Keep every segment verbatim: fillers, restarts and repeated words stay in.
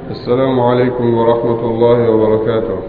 السلام عليكم ورحمة الله وبركاته.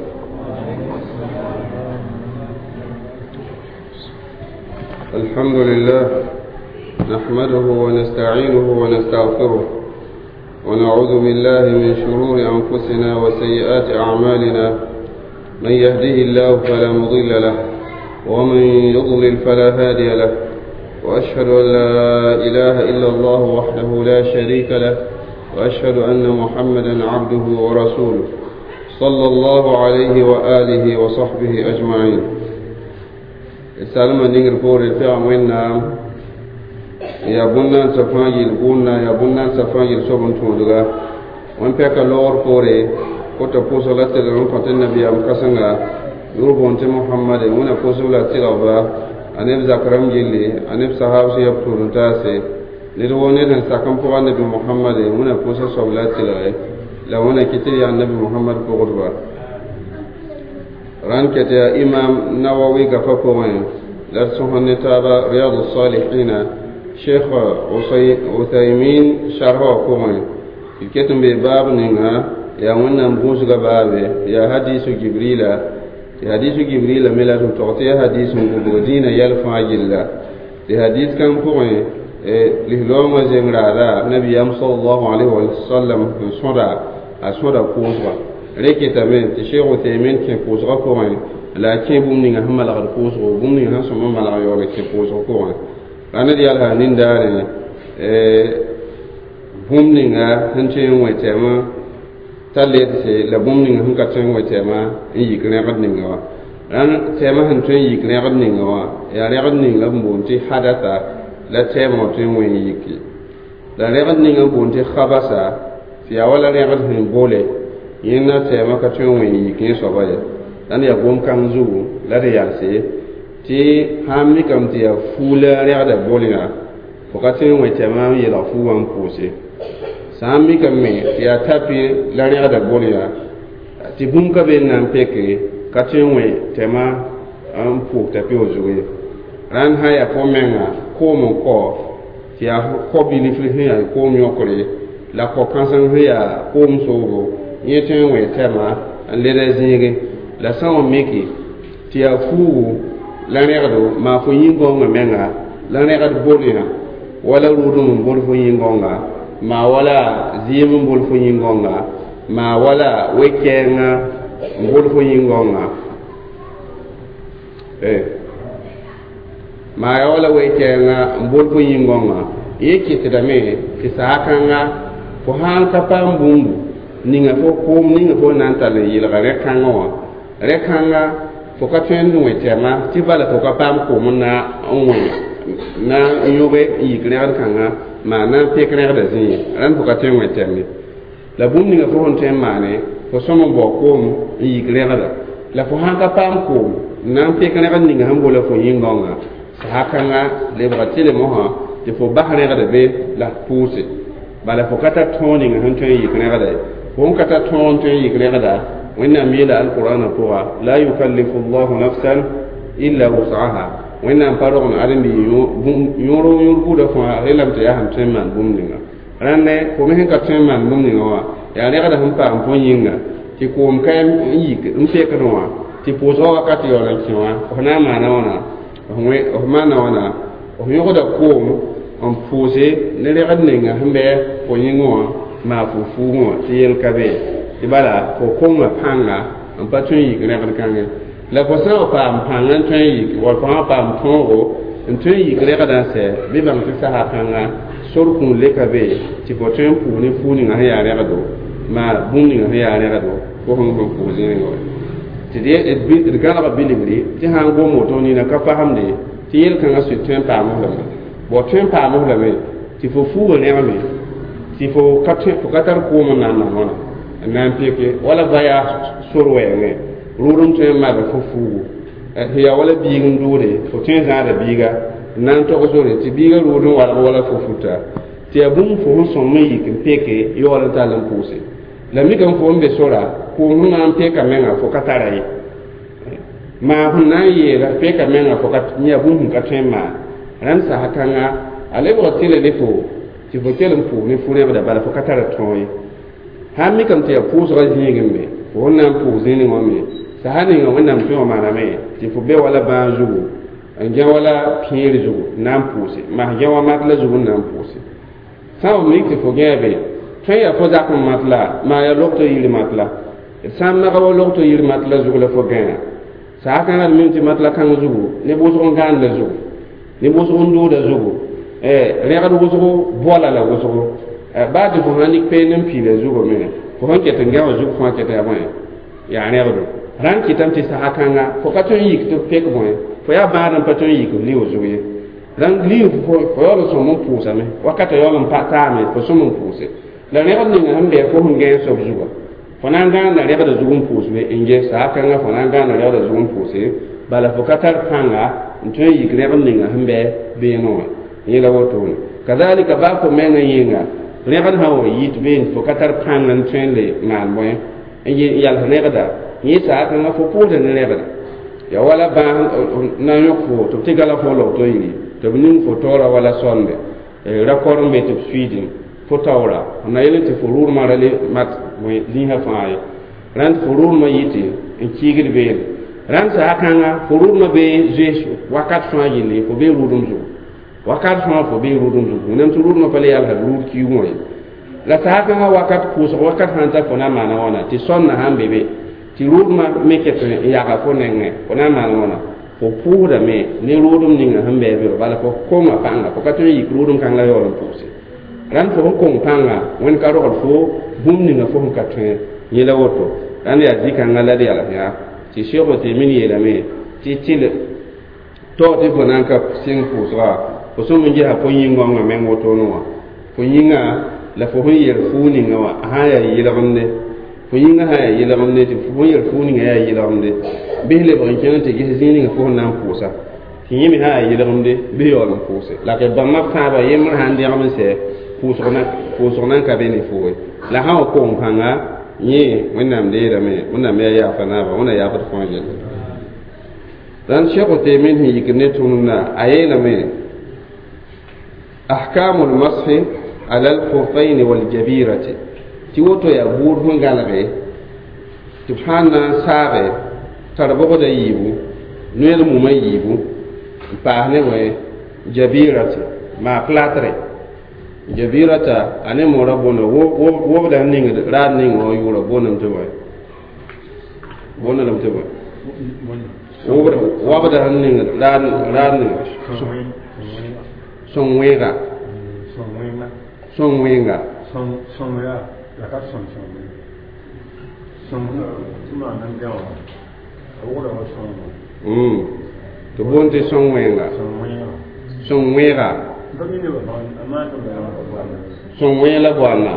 الحمد لله نحمده ونستعينه ونستغفره ونعوذ بالله من شرور أنفسنا وسيئات أعمالنا. من يهده الله فلا مضل له ومن يضلل فلا هادي له، وأشهد أن لا إله إلا الله وحده لا شريك له، وأشهد أن محمدا عبده ورسوله صلى الله عليه وآله وصحبه أجمعين. السلام عليكم ورحمة الله. يا بنا سفاني البنا يا بنا سفاني الصبن تودعا وانبيك اللور كوري كوتا بوسلا تلون كتن النبي أم كسنغا يوربون محمد ونا بوسلا تلوبا أنيب زكرم جلي أنيب صحاب سيبتون تاسي لدووني لن ساكمبوا النبي محمد ونا بوسلا صبلا تلوي لونا كتير النبي محمد بغربا ران كتير إمام نووي غفاكوين لرسوهن تابا رياض الصالحين شيخ عثيمين شرحه كوين الكتم بباب نينا يا ونا مبوس غبابه يا حديث جبريل يا حديث جبريل ملا تعطي حديث مبودين يلفع جلا الحديث كان كوين لهلوم زنرارا نبي صلى الله عليه وسلم صدا أصدا كوزوا ركيتا من الشيخ عثيمين كان كوزوا كوين لكن بومنينا هم لا كوزوا بومنينا سما ما لا يولا كوزوا كوين أنا دي على هنين دارين بومنينا هنشين ويتما تليت سي لبومنينا هم كتشين ويتما يجيكنا قدنينا أنا تما هنشين يجيكنا قدنينا يا رقدنينا بونتي حدثا لا تما تين ويجيكي لا رقدنينا بونتي خبصا في أول رقدنين بولي ينا تما كتشين ويجيكي صبايا أنا يقوم كنزو لا ريالسي ti hammi kam ti ya fula rɛgda bolina fokati ŋmɛ tɛma yɛla fuwan pʋʋse sãammi kam me ti ya tapi la rɛgda bolina ti bũmb ka be n na n peke ka tɩ ŋmɛ tɛma n pʋʋg tapi o zuge rãnd sã ya fo menga koom n kɔ tɩ ya kɔ bilifr sẽn ya koom yõkre la kɔ kãseng sẽn ya koom soobo yẽ tɩ n ŋmɛ tɛma n leda zĩige la sã n meke tɩ ya fuugu la rẽgdo maa fo yĩngonga menga la rẽgd bolã wala rʋʋdum n bol fo yĩngonga maa wala zɩɩm n bol fo yĩngonga maa wala wekɛɛngã n bol fo yĩngonga maa ya wala wekɛɛngã n bol fo yĩngonga yẽ kɩtdame tɩ saakãngã fo sãn ka paam bũmbu ninga fo koom ninga fo na n tall n yɩlga rẽ-kãngã wã rẽ-kãngã fo ka tõe n wẽ tɛma tɩ bala fo ka paam koom na n wẽ na n yõge n yik rẽgd kãngã maa na n pek rẽgda zĩig rãnd fo ka tõe n wẽ tɛmne la bũmb ninga fo sẽn tõe n maane fo sõm n bao koom n yik rẽgda la fo sãn ka paam koom na n pek rẽgd ninga sẽn bola fo yĩngãngã sã-kãngã lebga tɩle mosã tɩ fo bas rẽgda be la pʋʋse bala fo ka ta tõog ninga sẽn tõe n yik rẽgda ye fo n ka ta tõog n tõe n yik rẽgda وإنما يلا القرآن طوع لا يكلف الله نفسا إلا وسعها وإنما فرغنا علم يورو يورو دفع إلهم تياهم تيمان بومنينا رانة كومهن كتيمان بومنينا يعني هذا هم فهم فوينينا تكوم كام يك نفكروا تبوزوا كاتي ولا كيوا هنا ما نوانا هم هم نوانا هم يقعد كوم أم فوزي نلقدنينا هم به فوينوا ما فوفوا تيل كبير tibala ko konga panga an patun yi gre kan kan la ko sa pa panga tun yi wa pa pa tongo tun yi gre kan se bi bam ti sa panga sor kun le ka be ti ko tun pu ni fu ni nga ya re do ma bun ni nga ya re do ko hon ko pu ni ngo ti de et bi de gala ba bilibri ti han go mo to ni na ka fahamde ti yel kan asu tun pa mo la bo tun pa mo la me ti fo fu ne ma me ti fo ka tun ko ka tar ko mo na na no nan peke wala baya sorwenge rurun to ma ba fufu ya wala biigin dure fo tin za da biiga nan to ko sore ti biiga rurun wala wala fufuta ti abun fo so mai kin peke yo wala talan puse la mi kan fo mbe sora ko hun an peka menga fo katara yi ma hun na yi la peka menga fo kat ni abun ka tema ran sa hakanga ale bo tele le fo ti fo tele pu ni fu ne da bala fo katara toyi han mi kam te ya pʋʋsga zĩigẽ me fo fõn na n pʋʋs zĩnig wã me sã ha ninga wẽnnaam tõe wã maaname tɩ fo be wala bãag zugu n gẽ wala pĩir zugu n na n pʋʋse mas gẽ wa matla zugu n na n pʋʋse sã n mik tɩ fo gẽ be tõe ya fo zak n matla maa ya log tɩ yir matla d sã n maga wa log tɩ yir matla zugu la fo gẽa saa kãngã d mim tɩ matla kãng zugu ne wʋsg n gãand la zugu ne wʋsg n dʋʋda zugu rẽgd wʋsgo boala la wʋsgo baa tɩ fo sã nik peen n piila zugu me fo sẽn ket n gẽ wa zug fãa ket ya bõe yaa rẽgdo rãn kɩtame tɩ saa kãnga fo ka tõe n yik tɩ pek bõe fo yaa bãad n pa tõe n yik b lio zug ye rãn lio fo yaool n sõm n pʋʋsame wakata yaool n pa taame fo sõm n pʋʋse la rẽgd ninga sẽn bɩ fo sẽn gẽ sob zuga fo na n gãanda rẽgda zug n pʋʋs be n ges saa kãnga fo na n gãanda rẽgda zug n pʋʋse bala fo ka tar pãnga n tõe n yik rẽgd ninga sẽn bɩ beene wã yẽla wotone kadalika baa fo meng n yɩnga rẽgd sã wa yit been fo ka tar pãng n tõe n le maan bõe n yals rẽgda yẽ saa kãnga fo pʋʋsda ne rẽgda ya wala bãag na n yõk fo tɩ b tɩ gala fo log to yiri tɩ b ning fo toora wala sõnde rakɔr n be tɩ b suɩɩdẽ fo taoora f na yel tɩ fo rʋʋdmã ra le mat zĩisã fãa ye rãnd fo rʋʋdmã yɩtɩ n kɩɩgd beene rãnd saa kãnga fo rʋʋdmã bee zoes wakat fãa yelle fo bee rʋʋdem zugu wakat fãa fo bee rʋʋdem zugu wẽnnaam tɩ rʋʋdmã pa le yalsa rʋʋd kiug wã ye la saa kãngã wakat pʋʋsg wakat sãn ta fo na n maana wãna tɩ sõnna sãn be be tɩ rʋʋdmã me ket n yaga fo nengẽ fo na n maan wãna fo pʋʋsdame ne rʋʋdem ninga sẽn bɩ be bala fo konga pãnga fo ka tõe n yik rʋʋdem kãng la yaool n pʋʋse rãnd fo sẽn kong pãnga wẽnd ka rogd fo bũmb ninga fo sẽn ka tõe yẽla woto rãnd yaa zĩ-kãngã la d yals yã tɩ sego tɩ min yeelame tɩ tɩl tao tɩ fo na n ka sɩng pʋʋsga fo sõm n gesa fo yĩngõngã meng wotone wã fo yĩnga la fo sẽn yer fuu ninga wã sã n yaa yɩlgemde fo yĩnga sã n yaa yɩlgemde tɩ fo sẽn yer fuu ninga yaa yɩlgemde bɩs lebg n kẽng tɩ ges zĩig ninga fo sẽn na n pʋʋsa tɩ yẽ me sã n yaa yɩlgemde bɩ yaool n pʋʋse la k bãmba fãaba yembr sã n dẽgem n sɛ pʋʋsg nan ka be ne foe la sã wa kong pãnga yẽ wẽnnaam leedame wẽnnaam yaa yaafa naaba wẽna yaafd fãa yelle rãnd sɛg tɩ me sẽn yik ne tũudna a yeelame ahkamu lmasfi ala alkhuffaini waljabirati tɩ woto yaa buud sẽn galge tɩ b sã n na n saabe tar bogda yiibu noel mumã yiibu n paas ne wẽ jabirati maa platre jabirata a ne mora bona wobda n ning raad ning wã yʋʋra bonam tɩ bõe bonalem tɩ bõe wabda n ning raad ning sõng wẽega sõng wẽnga tɩ boon tɩ sõng wẽnga sõng wẽega sõng wẽ la boanna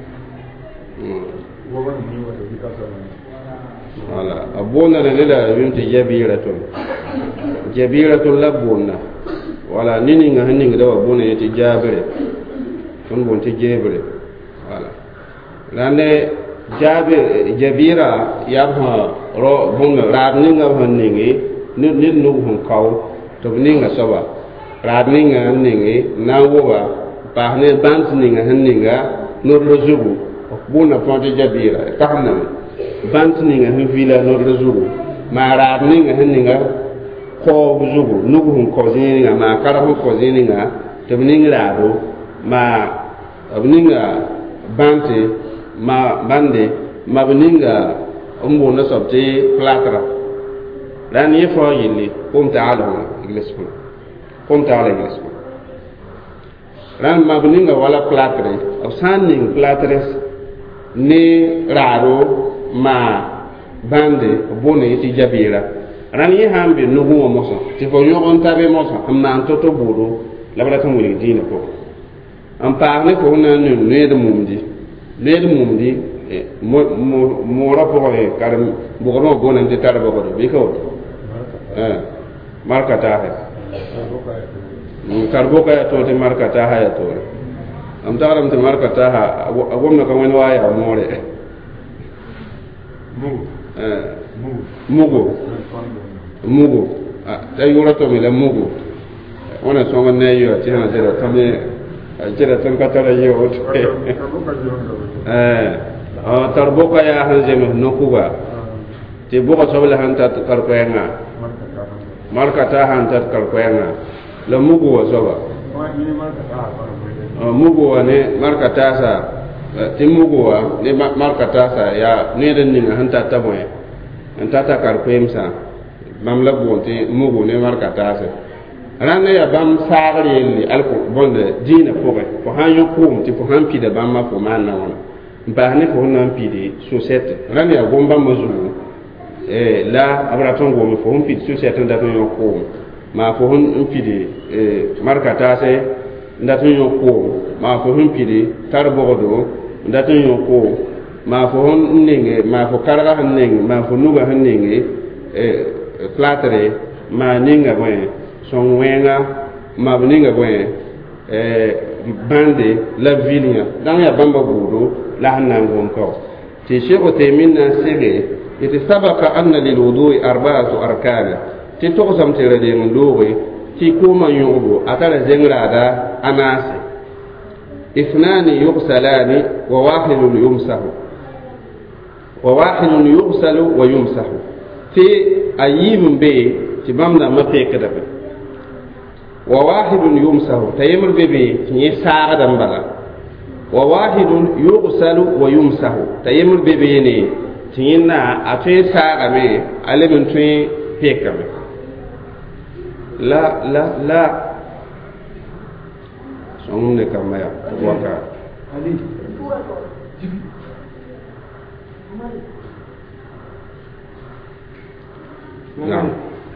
wala a boonna la le la yũm tɩ jabiratun jabiratun la boonna wala ne ninga sẽn ningda wa boona ye tɩ jaabire tõnd boon tɩ jeebre wala rãnde jabira yaa b sã ro bõng raad ninga b sẽn ninge ned nug sẽn kao tɩ b ninga soaba raad ninga n ninge n na n woba paas ne bãnt ninga sẽn ninga nodr zugu bʋʋna tõog tɩ jabira tagsname bãnt ninga sẽn vila nodr zugu maa raad ninga sẽn ninga koog zugu nug sẽn kao zĩig ninga maa kara sẽn kao zĩig ninga tɩ b ning raado maa b ninga bãnte ma bãnde ma b ninga n boonda soab tɩ platra rãnd yẽ fao yelle kom taalsã iglismã kom taala iglismã rãnd ma b ninga wala platre b sã n ning platres ne raado maa bãnde b boonda yẽ tɩ jabeera rãnd yẽ sã n be nugẽ wã mosã tɩ fo yõg n ta be mosã n maan to-to buudu la b rat n wilg dĩinã pʋgẽ n paas ne fo sẽn na n ning noed mumdi noed mumdi moora pʋgẽ karem bʋgdẽ wã booname tɩ tar bogdo bɩ ka woto marka taasɛ tar boka ya to tɩ marka taasa ya toore m tagrame tɩ marka taasa a gomda ka wẽnd waa yaa moore mugo mugo ta yʋʋra tome la mugo wẽna sõng n ne a yoa tɩ sãn sẽda tõme a kɩda tõnd ka tara yɩ woto ah tarboka ya hanje me nokuga ti boka sobla hanta karkoyenga marka ta hanta karkoyenga la mugu wa soba mugu wa ne marka ta sa ti mugu wa ne marka ta sa ya ne den ninga hanta ta boye hanta ta karkoyemsa bam la bonte mugu ne marka ta sa rana ya bam sagre yelli alko bonde dina poge fo han yokum ti fo han pida bam ma fo man na wona ba ne fo nan pidi société rana ya gomba mazulu eh la abraton go mi fo hon pidi société ndaton yokum ma fo hon pidi eh markata se ndaton yokum ma fo hon pidi tarbodo ndaton yokum ma fo hon ninge ma fo karga han ninge ma fo nuga han ninge eh flattere ma ninga boy son wenga mabninga boy eh bande la vilia dan ya bamba gudu la hanan gon ko ti shego te minna sege ite sabaka anna lil wudu'i arba'atu arkan ti to sam tere de ndowe ti kuma yugo atara zengrada anase ithnani yughsalani wa wahidun yumsahu wa wahidun yughsalu wa yumsahu ti ayim be ti bamna mapekada be وواحد يمسه تيمر بيبي يساعد دمبلا وواحد يغسل ويمسه تيمر بيبي ني تينا اتي ساعه مي علي من توي بيكم لا لا لا سونne kamaya waka ali نعم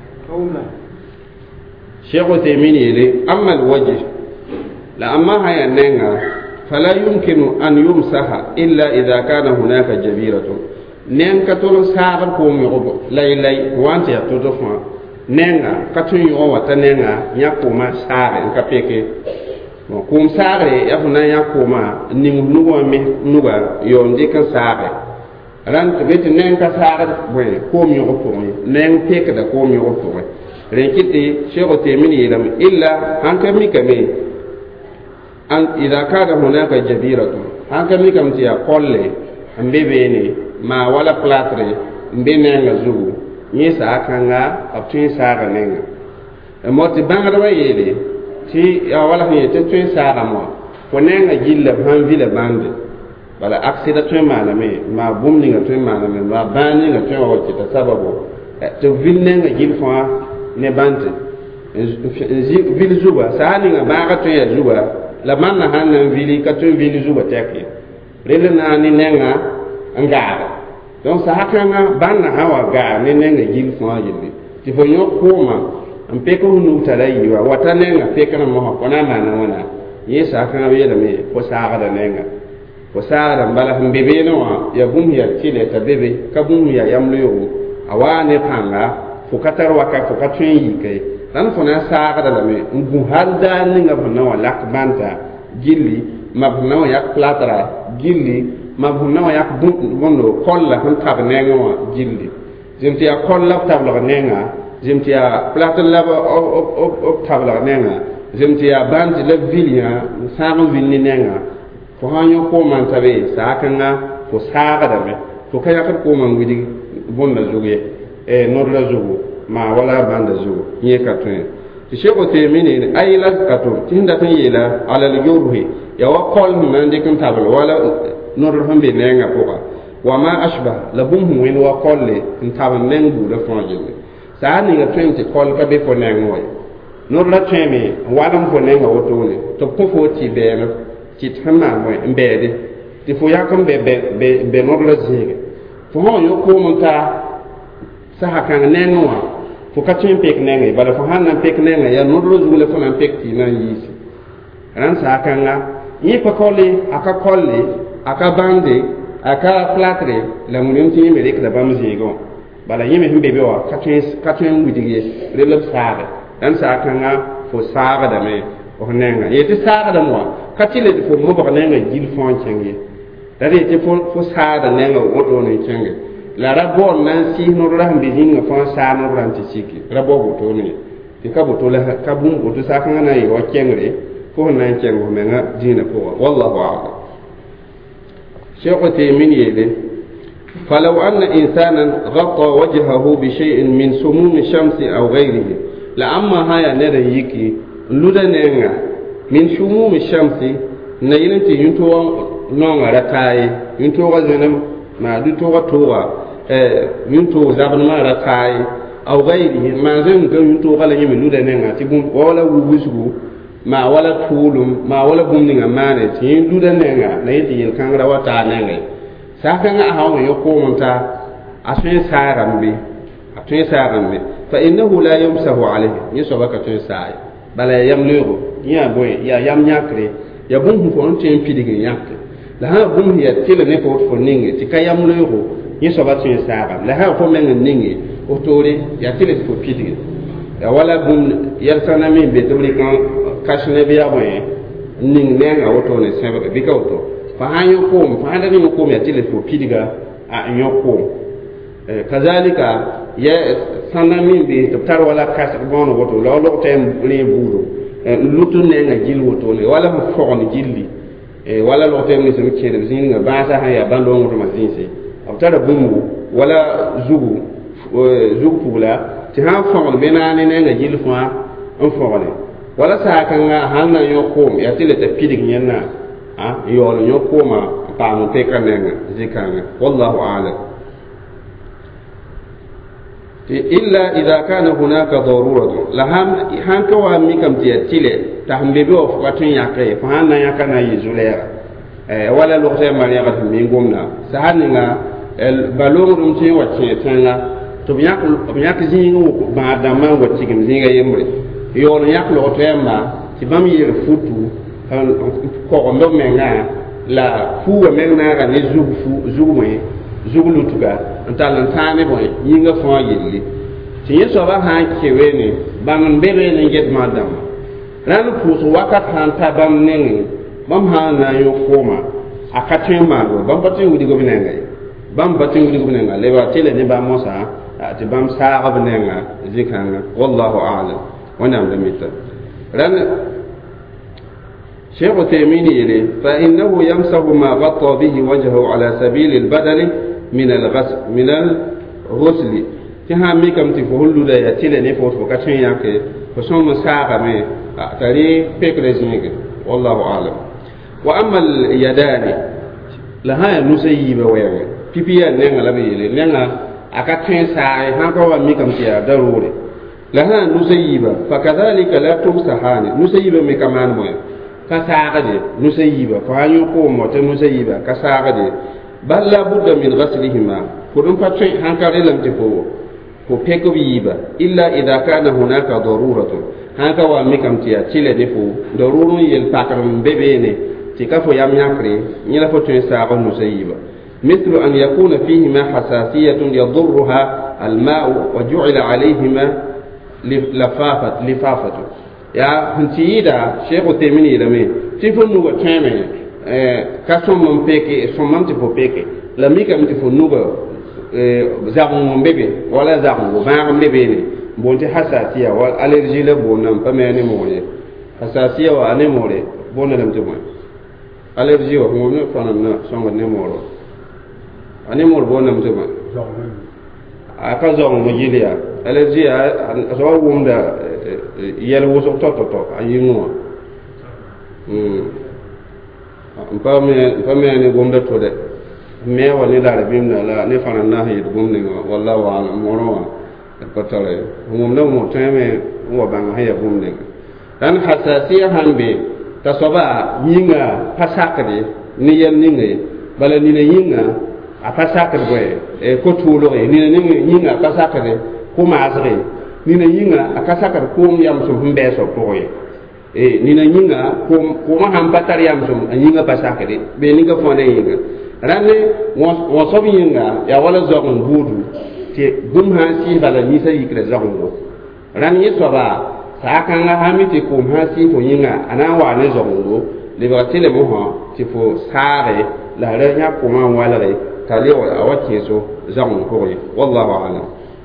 شيخ تيمين يلي أما الوجه لأما هي النعا فلا يمكن أن يمسح إلا إذا كان هناك جبيرة نعا كتول ساغر كوم يغبو لاي لاي وانت يتوتفا نعا كتول يغوة نعا يقوما ساغر كبيكي كوم ساغر يفنا يقوما نمو نغوة نغوة يوندي كساغر ran tibeti nen ka sagar boy kom yo ko nen peke da kom yo ko ren kiti shego temini yelam illa an kami kame an idza kana hunaka jabiratu an kami kam tiya kolle ambe bene ma wala platre mbe nenga zugu ni sa kanga aptin saga nenga e moti bangara wa yele ti ya wala ni te tin saga mo ko nenga jilla han vile bande bala aksida tun malame ma bumni ga tun malame ma bani ga tun wacce ta sababu to vilne ga gilfa ne bante vil zuba sani ga ba ga tun ya zuba la manna hanan vili ka tun vili zuba take rele na ni nenga ngara donc sa hakanga banna hawa ga ne nenga gilfa yindi ti fo yo koma am pe ko nu talayi wa watanenga pe kana mo ko na na wana yesa kan be la me ko sa ga da nenga ko saara mbala hum bebe no ya bum ya tile ta bebe ka bum ya yamlo yo awane panga fo katar waka fo katwen yi kai dan fo na saara da me ngu halda ni nga bana wala banta gilli mabna wa yak platra gilli mabna wa yak bum gondo kolla hon tab nenga wa gilli jemti ya kolla tabla nenga jemti ya platra la o tabla nenga jemti ya bandi la vilia saara vilni nenga fo hanyo ko man tabe sakanga fo saga dame fo kaya ka ko man widi bonna zuge e nor la zugo ma wala banda zugo nye ka tun ti sheko te mini ay la ka to tinda tan yela ala al yurhi ya wa qol man de kan tabal wala nor hambe nenga ko ka wa ma ashba la bum hu wen wa qolle tin tabal nengu da fonje sa ni ga tun ti qol ka be fo nengo nor la teme wala mo nenga wotone to ko fo ti be na kit hama mo mbede ti fo yakam be be be no la zege fo ho yo ko monta sa hakan nenwa fo ka tin pek nenga bala fo hanan pek nenga ya no lo zule fo nan pek ti nan yisi ran sa hakan nga yi pa kolle aka kolle aka bande aka platre la munim ti me rek da bam zego bala yime himbe be wa ka tin ka tin widige le le saare ran sa hakan nga fo saaba da me o nenga yeti saaba da mo katile fo mo ba nenga gil fon chenge dare te fo fo saada nenga o do ne chenge la rabon nan si no ra mbi jinga fon sa no ran ti siki rabo go to ne ti ka bo to la ka bum go to sa kan na yi o chengre fo nan chengo menga dina ko wallahu a'lam شيخ تيمين يلي فلو أن إنسانا غطى وجهه بشيء من سموم الشمس أو غيره لأما هيا نرى يكي لدنينا من سموم الشمس نيلنتي ينتو نونغ رتاي ينتو غزنم ما دو توغا توغا ينتو زابن ما رتاي أو غيره ما زين كان ينتو غلا يمي لدنينا تبون ولا ووزغو ما ولا تولم ما ولا بومنيغا مانه تين لدنينا نيتي يلكان روتا نيغي ساكن أهون يقوم تا أشين سارم بي أشين سارم بي فإنه لا يمسه عليه يسوع كتير ساي بل يمليه يا بوي يا يم ياكري يا بوم فون تين بيدين ياكري لها بوم هي تيل نفوت فنينغ تكا يمليه يسوع كتير سارم لها فون من نينغ أوتوري يا تيل فوت بيدين يا ولا بوم يرسنا مين بتوري كان كاشنة بيا بوي نينغ نينغ أوتوني سبب بيكا أوتو فهان يقوم فهذا يقوم يتلف بيدغا أن يقوم كذلك يا سنامين بتبتر ولا كاسر بون وتو لا لو تيم لي بودو لوتو نينا جيل وتو ولا مفون جيلي ولا لو تيم ني سمي كيدم زينغا باسا هيا باندون وتو مازينسي ابتر بومو ولا زوغو زوغ فولا تي ها فون بيناني نينا جيل فوا ان فون ولا ساكنغا هانا يقوم يتلف بيدغ ينا ها يولو يقوما قامو تكنن زكان والله اعلم الا اذا كان هناك ضروره لهم هان كوا ميكم تيتيله تهم بيبو فقاتين ياكاي فهان ياكنا يزولير ولا لوغتي ماليغا ميغومنا سهاننا البالون رومتي واتي تنلا to biyak biyak zingu ba dama wati gim zinga yemre yolo yak lo tema ti bam yir futu ko ndo menga la fuwa menga ga ne zugu fu zugu me zugu lutuga ntalan tane boy yinga fo yilli ti yeso ba ha keweni bam bebe ne get madam ran puso wakat han ta bam nen bam ha na yo koma akatwe mago bam batin wudi go binanga bam batin wudi go binanga le ba tele ne ba mosa ati bam saaga binanga zikanga wallahu a'lam wa nam lamita ran شيخ تيميني فإنه يمسح ما غطى به وجهه على سبيل البدل من الغسل من الغسل تها ميكم تفهلو دا يتيل نفوت وكاتين ياكي فسوم ساقا مي تاري بيكريزنيك والله أعلم وأما اليدان لها نسيب ويغي بيبيا نيغا لبيلي نيغا أكاتين ساقا هانكوا ميكم تيا ضروري لها نسيب فكذلك لا تمسحان نسيب ميكمان موي كساغدي نسيبا فانيو كومو تنسيبا كساغدي بل لا بد من غسلهما كودن فاتشي هانكاري لم تفو كو بيكو بيبا الا اذا كان هناك ضروره هانكا واميكم تيا تشيله ديفو ضرورو يلفاكرم بيبيني تيكافو يام ياكري نيلا فوتو ساغو نسيبا مثل ان يكون فيهما حساسيه يضرها الماء وجعل عليهما لفافه لفافه ya huntiida shekhu temini lame tifon nuga keme eh kasom mon peke som mam tifo peke la mika mtifo nuga eh zagun bebe wala zagun ba ngam bebe ni bonte hasasiya wal allergie la bonam pa mene moye hasasiya wa ane more bona lam timo allergie wa mo ne fana na songa ne moro ane mor bona lam timo aka zong mo yilia allergie a so wumda yel woso to to to ayingo mm pame pame ni gomda to de me wali dara bimna la ne fana na yi gomni wallahi wa moro ko tole mum no mo teme wo banga haya gomni dan hasasiya hambe tasoba yinga pasakade ni yel ninge bala ni ne yinga a pasakade boy e ko tulo e ni ne yinga pasakade ko maasre nina yinga akasakar kum yam so humbe so toye e nina yinga kum kuma ham patar yam so yinga pasakade be ninga fone yinga ranne wo so yinga ya wala zogon budu te gum ha si bala ni sa yikre zogon ran yi so ba sakanga hamiti kum ha si to yinga ana wa ne zogon le ba tele mo ha ti fo sare la re nya kuma wala re tale wa awake so zogon ko wallahu a'lam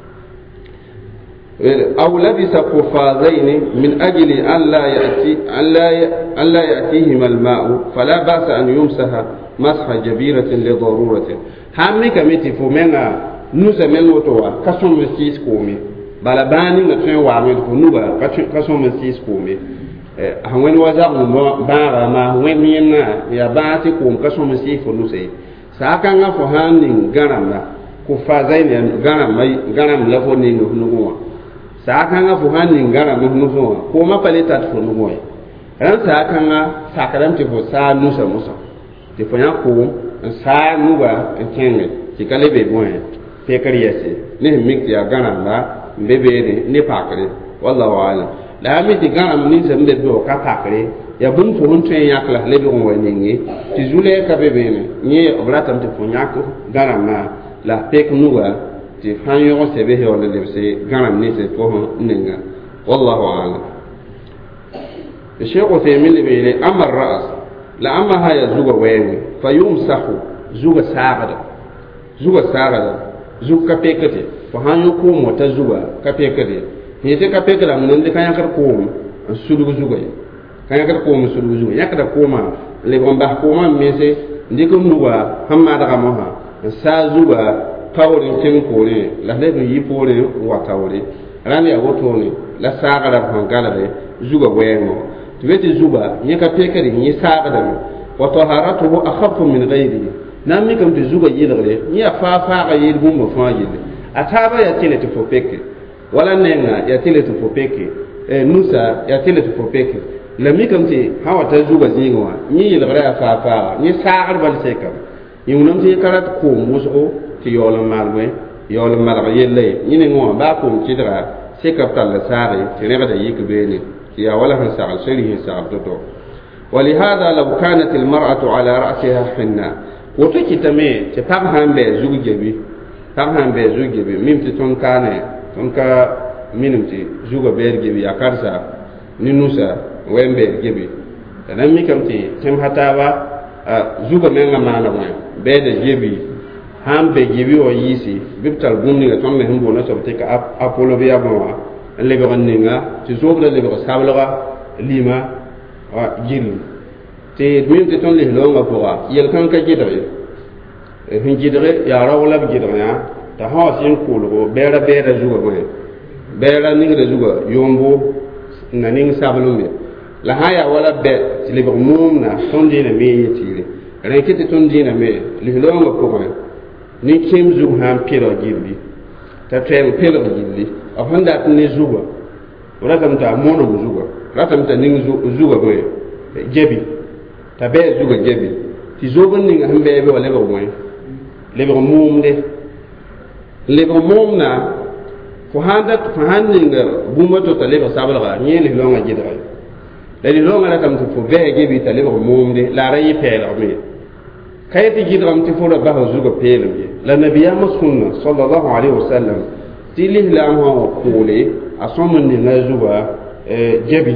أو لبس قفازين من أجل أن لا يأتي أن لا أن لا يأتيهما الماء فلا بأس أن يمسح masha jabiratin li daruratin hammi kamiti fo menga nusa men wotowa kasom sis komi bala bani na tun wa men fo nuba kasom sis komi eh hanwen waza mo bara ma wen yina ya baati kom kasom sis fo nusai saka nga fo hanin garamba ko fa zaini garam mai garam la fo ni nugo saka nga fo hanin garam nugo ko ma paleta fo nugo ran saka nga sakaram ti fo sa nusa musa ti fo ya ko sa nuba kenge ti kale be bon pe kariyese ne mikti ya garamba mbebe ne pakare wallahu alam la mi ti garam ni se mbe do ka pakare ya bun fo hun tren yakla le be on wani ti zule ka bebe ne ni obratam ti fo nyako garama la pek nuwa ti fanyo se be he on le se garam ni se fo nenga wallahu alam الشيخ عثيمين بيقول أما الرأس لأما هي زوجة وين فيمسح زوجة ساعدة زوجة ساعدة زوجة كبيكتي فهان يقوم وتزوجة كبيكتي هي تكبيكتي من عندك كان يكر قوم سلوك زوجة كان يكر قوم سلوك زوجة يكر قوم اللي بنبه قوم ميسي ديكم نوا هم ما دعموها سازوجة كوري تيم كوري لا لبي يبوري وكوري راني أقولوني لا ساعدة فانقالة زوجة وين tibeti zuba nyaka pekari nyi saada wa taharatuhu akhaffu min ghayrihi nammi kam te zuba yidre nyi fa fa ga yid bum fa yid ataba ya tile to popeke wala nenga ya tile to popeke e nusa ya tile to popeke lammi kam te hawa ta zuba zingwa nyi yidre fa fa nyi saar bal sekam yunam te karat ko muso ti yola malwe yola malga yelle nyi ne ngwa ba ko kidra sekap tal saare ti reba da yikbeni يا ولا هنسعل شريه سعل تدو ولهذا لو كانت المرأة على رأسها حناء وتكي تمي تفهم بي زوج جبي تفهم بي زوج جبي ميم تون كان تون كا مينم تي زوج بير جبي أكارسا نينوسا وين بير جبي تنمي كم تي تم هتاوا زوج منا معنا وين بير جبي هم بي جبي ويسي بيبتال بومني كم مهم بونا سبتك أبولو بيا بوا lebe gonninga ti zobla lebe ko sablaga lima wa jil te duin te ton le longa poa yel kan ka jidre e hin jidre ya rawla bi jidre ya ta ha sin kulugo bera bera zuga go bera ninga zuga yombo na ning sablumbe la haya wala be ti lebe mumna ton dina me yitire ren kiti ton dina me le longa poa ni kim zu han piro jilli ta tem piro jilli afanda ni zuwa wala tamta mono zuwa wala tamta ning zuwa go jebi tabe zuwa jebi ti zogon ning hambe be wala go moy lebe mumde lebe mumna ko handa ko handinga bumato tale ba sabala ni le longa jidra le longa la tamta fo be jebi tale ba mumde la rayi pela mi kayati jidram ti fo ba zuwa pela mi la nabiyama sunna sallallahu alaihi wasallam tili lam ha kule asomun ni nazuwa jebi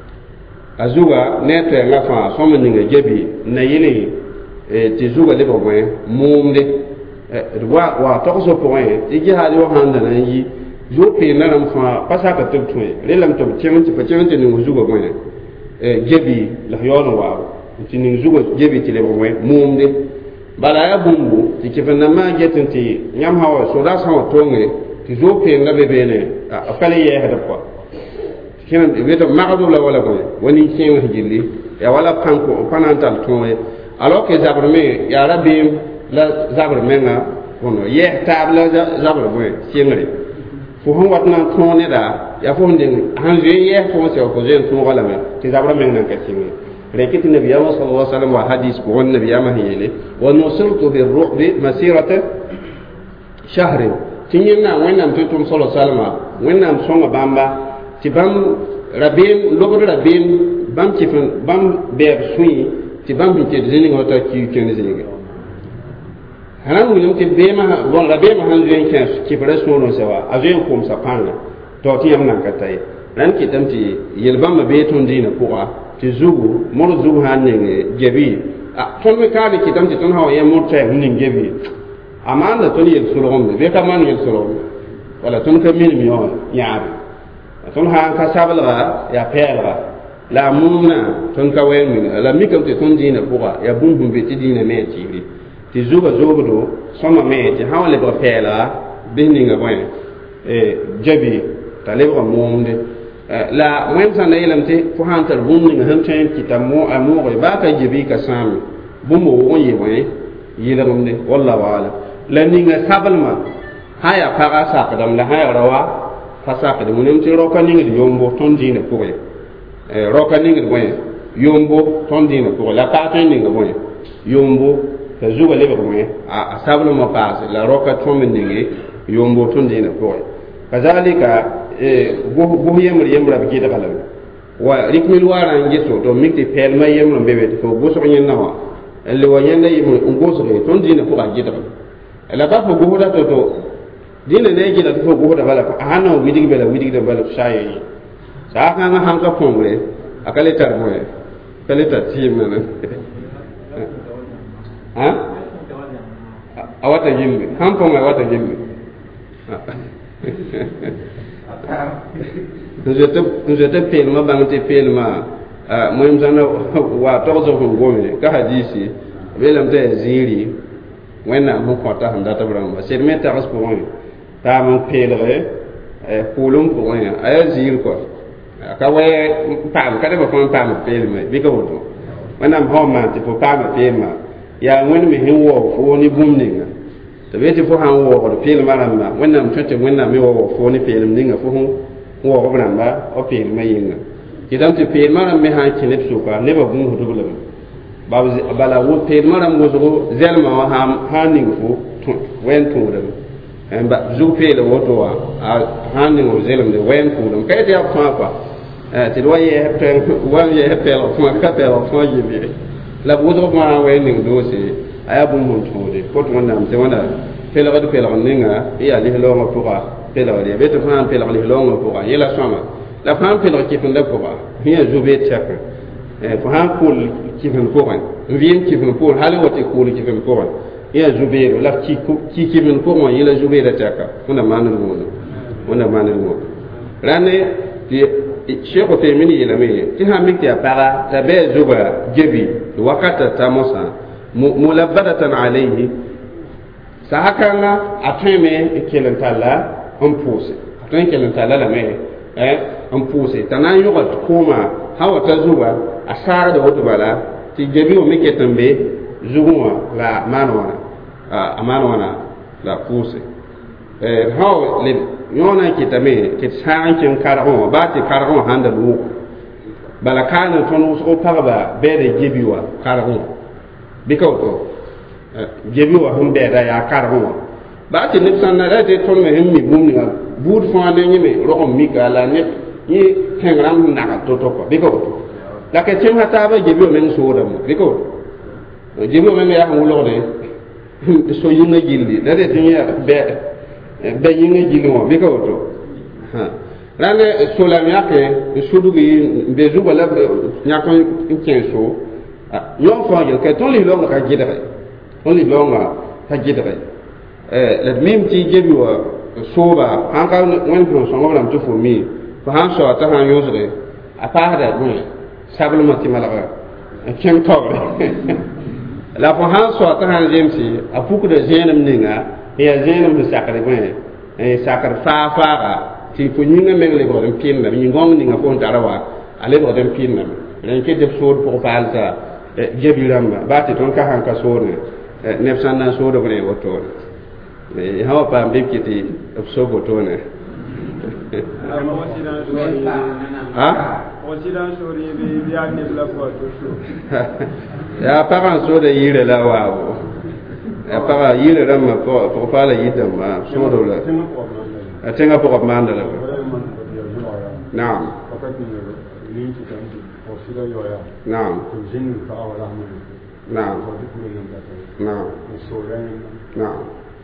azuwa nete ngafa asomun ni jebi na yini ti zuwa le bobwe mumde wa wa to so point ti ji hali wa handa na yi zo pe na ram fa pasaka tubtwe le lam to chemin ti fa chemin ti ni zuwa bwe jebi la yono wa ti ni zuwa jebi ti le bobwe mumde bala ya bumbu ti kifana ma getin ti nyam hawa so da sa tonge ti zo pe nga bebe ne a kale ye hada ko kinan be to magadu la wala ko woni kin hijili ya wala kanko panantal tonwe alors que zabrme ya rabbi la zabrme nga kono ye tabla zabrme boy singre fo hon watna tone da ya fo ndin han je ye fo se ko je ton wala me ti zabrme nga ka singre rekiti nabi sallallahu alaihi wasallam wa hadith ko nabi ama hiyele wa nusiltu bir ru'bi masirata shahrin tinyina wannan tutum solo salma wannan songa bamba ti bam rabin lobo rabin bam ti bam be sui ti bam bi te zini ngota ki ken zini hanan mun ti be ma bon rabin ma han zen kan ki fara sono sawa azen kum sa panna to ti yamna katai ran ki tamti yelbam ma be ton dina puwa ti zugu mor zugu han ne jebi a ton me ka ki tamti ton hawa ya murta hunin jebi amanda ton yel sulom be ka man yel sulom wala ton ka min mi on yaab ton ha ka sabala ya pela la mumna ton ka wen min la mi kam te ton dina puga ya bum bum be ti dina me tiri ti zuba zuba do soma me ti hawle ba fela bindinga boy e jabi talib ko mumde la wen san na yelamte fo hantar bum ni han tan kitamo amour ba ka jibi ka sami bum mo won yi boy yilamde wallahu ala la ninga sabalma haya paga sakadam la haya rawa fasakade munem ti roka ninga yombo ton dina puga e roka ninga boy yombo ton dina puga la ka tan ninga boy yombo ta zuga lebe boy a sabalma paase la roka ton ninga yombo ton dina puga kazalika e go yemre yemra bi kita kala wa rikmil waran geto to mikti pel may yemro bebe to go so nyen nawa elle wa nyanda yimo ngo so ton dina puga kita la ba ko go da to to dina ne gida to go da bala ko ana widig bela widig da bala shayi sa ka nga han ka pomre akale tar moye kale tar tim na ha awata gilli han pomre awata gilli nzete nzete pelma bangte pelma moyim sana wa tozo ko gome ka hadisi belam te ziri wena mo khota handa tabramba c'est me taras pour ta man pelre e pulum pour rien ay zir ko ka way pam ka de ba ko pam pelma bi ka woto wena mo ma ti pour pam pelma ya wen mi hin wo fo ni bumninga to beti fo han wo ko pelma ramba wena mo tete wena mi wo fo ni pelma ninga fo wo ko ramba o pelma yinga kidan ti pelma ram mi han kinep suka ne ba bum hudu bulam babu bala wo pelma ram wo zo zelma wa ham haning fo wen to dem en ba zu pele woto wa haning wo zelm de wen to dem kay ya fa fa eh ti do ye pen wan ye pele ko ka pele ko yibi la bu zo ma wen ning do se aya bum mun to de ko to nam te wana pele ga do pele ninga ya li lo ma puga pele wa de beto fa pele li lo ma puga yela sama la fam pele ki fun da puga hiya zube tiaka eh fa han kul ki fun puga vien ki fun puga hali wote kul ki fun puga ya zube la ki ki ki fun puga yela zube da tiaka kuna manul mo kuna manul mo rane ti shekho te mini yela me ti ha mikti apara tabe zuba jebi wakata tamosa mulabbadatan alayhi sahakanga ateme kelentala on pose ateme kelentala la me eh on pose tanan yoga kuma hawa ta zuba asara da wato bala ti jebi o meke tambe zuwa la manwana a manwana la pose eh hawa le yona kitame kit sa'an kin karho ba ti karho handa lu bala kana tonu so parba be de jebiwa karho bikaw to jebiwa hum be da ya karho ba ti nit sanna da te ton me himmi bumni ga bud fo de nyime ro mi ga la ne ni tengram na ka to to ko bikaw to la ke tim hata ba jebiwa men so da mo bikaw jebiwa men ya mu lo de so yinga jilli da de tin ya be be yinga jilli mo bikaw to ha rane solam yake sudugi be zuba la nyakon kenso yon fa yo ke ton li longa ka gidare ton li longa ka gidare eh le mim ti jebi wa soba han ka wen ko so ngam to fo mi fa han so ta han yosre a pa da ni sablu mati malaga ken to la fa han so ta han jemsi a fuku de jenam ninga ya jenam de sakare ben eh sakar fa fa ga ti fu nyinga mengle bo dem pinna ni ngong ni nga fon tarawa ale bo dem pinna len ke def sor pour falsa jebi ramba bati ton ka han ka sorne nefsan na sodo bone woto e hawa pa mbikiti so boto ne ha osidan sori bi biya ne la ko to ya paran so de yire la wawo ya para yire ramba pour pour fala yidam ma sodo la atenga pour manda la naam naam naam naam naam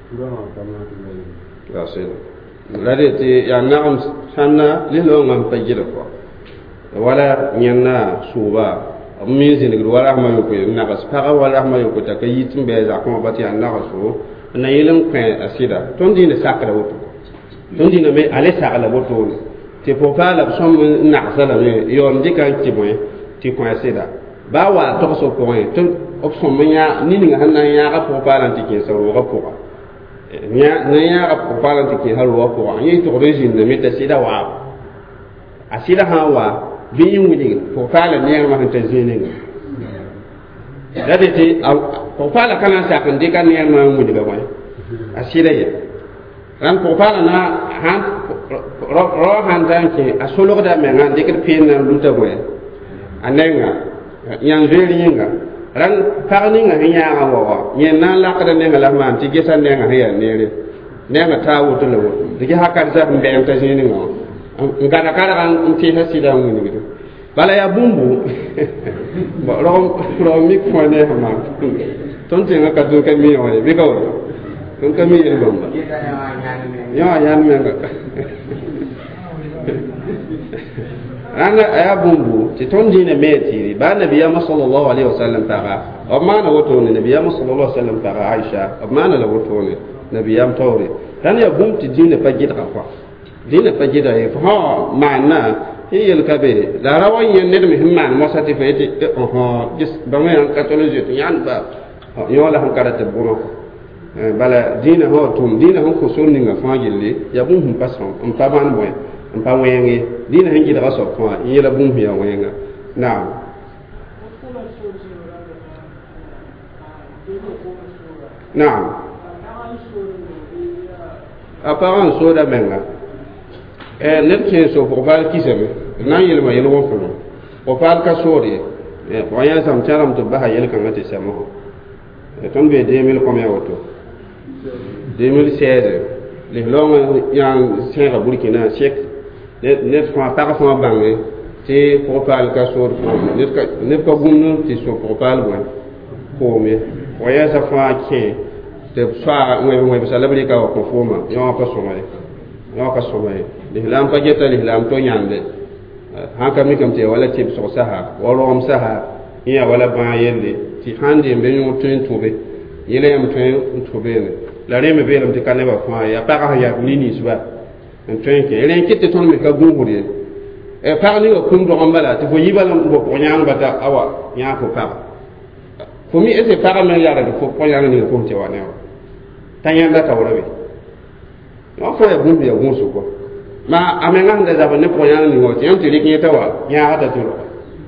ya sel ladeti ya naam sanna lilo ngam pajira ko wala nyanna suba mi zin wala ma yuko na gas para wala ma yuko ta kayitin be za ko bati an na so na yilim ko asida ton dine sakra woto ton dina me ale sakala woto tɩ fo faala b sõm n nagsã lame yaool dɩka n kɩ bõe tɩ kõ sɩda baa wa togsg pʋgẽ tɩ b sõm n yã ninga sẽn na n yãaga pʋg paala n tɩ kẽesa roogã pʋga na n yãaga pʋg paala n tɩ kẽesa roogã pʋga yẽ tʋgd n zĩndame t'a sɩda waab a sɩda sã n wa bɩ yẽ wilg pʋg paala neermã sẽn ta zĩig ninga la dɩ tɩ pʋg paala ka na n sak n dɩka neermã n wilga wẽ a sɩda ye rãnd pʋg paala na rao sãn ta n kẽ a solgda menga n dɩkd peen na n luta bõe a nenga yãn zoeer yĩnga rãnd pag ninga sẽn yãaga wa wa yẽ na n lakda nenga la maan tɩ gesa nenga sẽn yaa neere nenga taa woto la woto tɩ ges hakad zab n bɛɛm t'a zĩig ninga wã n gãda karga n tɩɩsa sɩda n wilgdo bala yaa bũmbu rao mik fõ ne sẽn maan tõnd tẽngã ka tõnd ka mi wã ye bɩ ka woto tõnd ka mi yel bãmba yã wã yãn menga rãnda a yaa bũmbu tɩ tõnd dĩinã me tɩɩre baa nabiyama sallallahu alaihi wasallam paga b maana wotone nabiyama sallallahu alaihi wasallam paga aisha b maana la wotone nabiyam taoore rãnd yaa bũmb tɩ dĩinã pa gɩdga kɔa dĩinã pa gɩdga ye fo sã maanna n yel ka be la ra wa yẽ ned me sẽn maan mosã tɩ fa yetɩ bãmb yãn ka tõl n zoe tɩ yãnd ba yõ la sẽn ka ra tɩ b bõma kɔ bala dĩinã sã wa tʋm dĩinã sẽn kõ sor ninga fãa gilli yaa bũmb sẽn pa sõm n pa maan bõe n pa wẽng ye dĩinã sẽn gɩdga soab fãa n yela bũmb yaa wẽnga naam naam a pagã n sooda menga ned kẽe so pʋg paal kisame d na n yelma yel wõfeno pʋg paal ka sood ye pʋgã yã zãm tẽrem tɩ b basa yel-kãngã tɩ sɛmsõ tõnd bee deux mille combien woto deux mille seize lislaoongã yã sẽega burkina sek ned fãa pag fãa bãnge tɩ pʋg paal ka sood pʋʋm ned ka bũmb tɩ so pʋg paal bõe pʋʋm ye pʋgã yãsã fãa kẽ tɩ b soa wẽbsa la b rɩka wa kõ fooma yã wã pa sõma ye yã wã ka sõma ye lislaam pa geta lislaam to yãnde sãn ka mikame tɩ ya wala tɩbsg saha wa rogem saha yẽ ya wala bãa yelle tɩ sãn deembe yõ tõe n tʋbe yẽla yãmb tõe n tʋbeene la rẽ me beelame tɩ ka nebã fãa yaa pagã sẽn yaa ni-ninsba n tõe n kẽ rẽ n kɩt tɩ tõnd me ka gũusd ye pag ninga kũm dog n bala tɩ fo yi bala n bo pʋg yãng bata awa yãa fo pag fo mi ese pagã me yard fo pʋg yãng ninga kom tɩ wa ne wa t'a yãnda taoora be yõ fo yaa bũmb yaa gũusu kɔ ma a menga sẽn da zab ne pʋg yãng ninga wa tɩ yãmb tɩ rɩk yẽta wa yãagda tɩ roga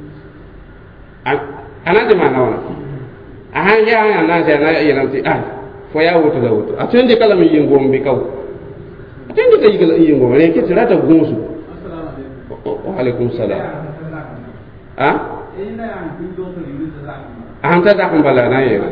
a na n tɩ maana wãna a sãn yaa yã na n sɛ na yeelame tɩ a fo yaa woto la woto a tõe n dɩka lame n yɩng gom bɩ ka wo a tõe n dɩka yig n yɩng gom rẽ kɩ tɩ rata gũusu waalaikum salam a a sãn ta dak n bala na n yeela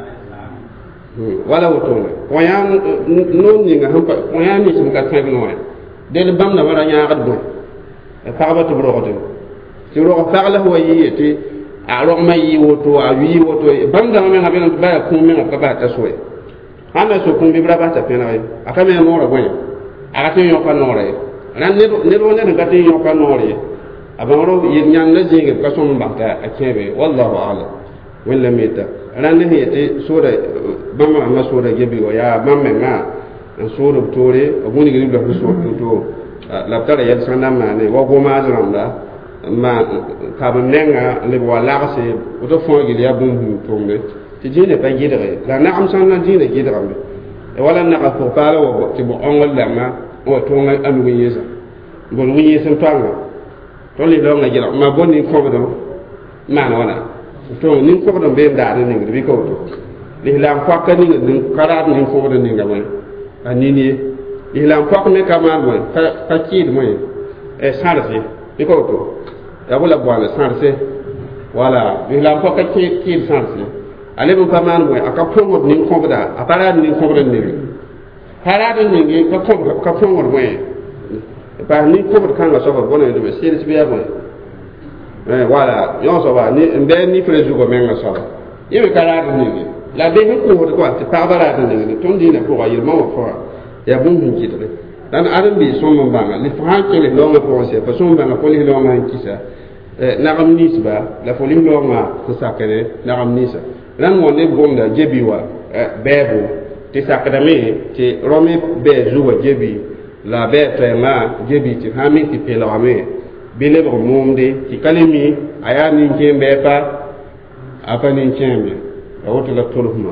wala wotone pʋg yãng noom ninga pʋg yãng ninsem ka tõeb ne wã del bãmb nambã ra yãagd bõe pagba tɩ b rogde tɩ rog pag la f wa yɩ ye tɩ a rogmã yɩ woto a wɩɩ woto bãmb dãmbã menga bɩ tɩ baa kũum menga ka bas t'a soe sãn na so kũum bɩ b ra bas t'a pẽneg ye a ka me a noora bõe a ka tõe n yõka noora ye rãnd ned wa ned n ka tõe n yõka noor ye a bãng ro yel yãnd la zĩige b ka sõm n bas t'a kẽebe wallahu alam wẽnla meta rãnd sẽn yetɩ sooda bãmb mã sooda gebi wa yaa bãmb menga n sood b toore b wilgd b la sẽn sood to-to la b tara yɛl sãn na n maane wa gomaaz rãmba ma ka b nenga leb wa lagse woto fõo gil yaa bũmb sẽn tʋmde tɩ dĩinã pa gɩdge la nagem sãn na dĩinã gɩdgame wala naga pʋg paala wa tɩ b õngl lama n wa tʋʋng a nug yẽsa bõn wĩ-yẽs n toanga tõnd lislaoongã gɩdg ma bõn nin-kõbdem maan wãna tõng nin-kõbdem been daad n ningd bɩ ka woto lislaam poaka ninga ka raad nin-kõbd ninga bõe a nin ye lislaam poak me ka maan bõe ka kɩɩd bõe sãrse bɩ ka woto ya bula bõale sãrse wala lislaam poaka kɩɩd sãrse a leb n pa maan bõe a ka põngd nin-kõbda a pa raad nin-kõbd n ning pa raad n ning ka põngd bõe pa nin-kõbd kãngã soaba bõne deme sɩls bɩ yaa bõe wala yõ soaba n bɩa nifrã zugã menga soaba yẽ me ka raad n ning la be sẽn koosd kɔa tɩ pagba raad n ning tõnd dĩinã pʋga yelmã wã pʋga yaa bũmb sẽn kɩtge dãn ad n bɩ sõm n bãnga fo sãn kẽ lislaoongã pʋgẽ sɛ pa sõm n bãnga fo lislaoongã sẽn kisa nagem ninsba la fo lislaoongã sẽn sakde nagem ninsa rãnd wã neb gomda gebi wa bɛɛbo tɩ sakdame tɩ rome bɛɛ zugã gebi la be tema gebi ti hami ti pelame bele bo mumde ti kalimi aya nin kembe pa apa nin kembe awto la tolhuma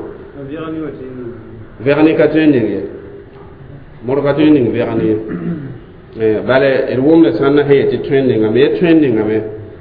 verni ka training mor ka training verni eh bale el wumle sanna he ti training ame training ame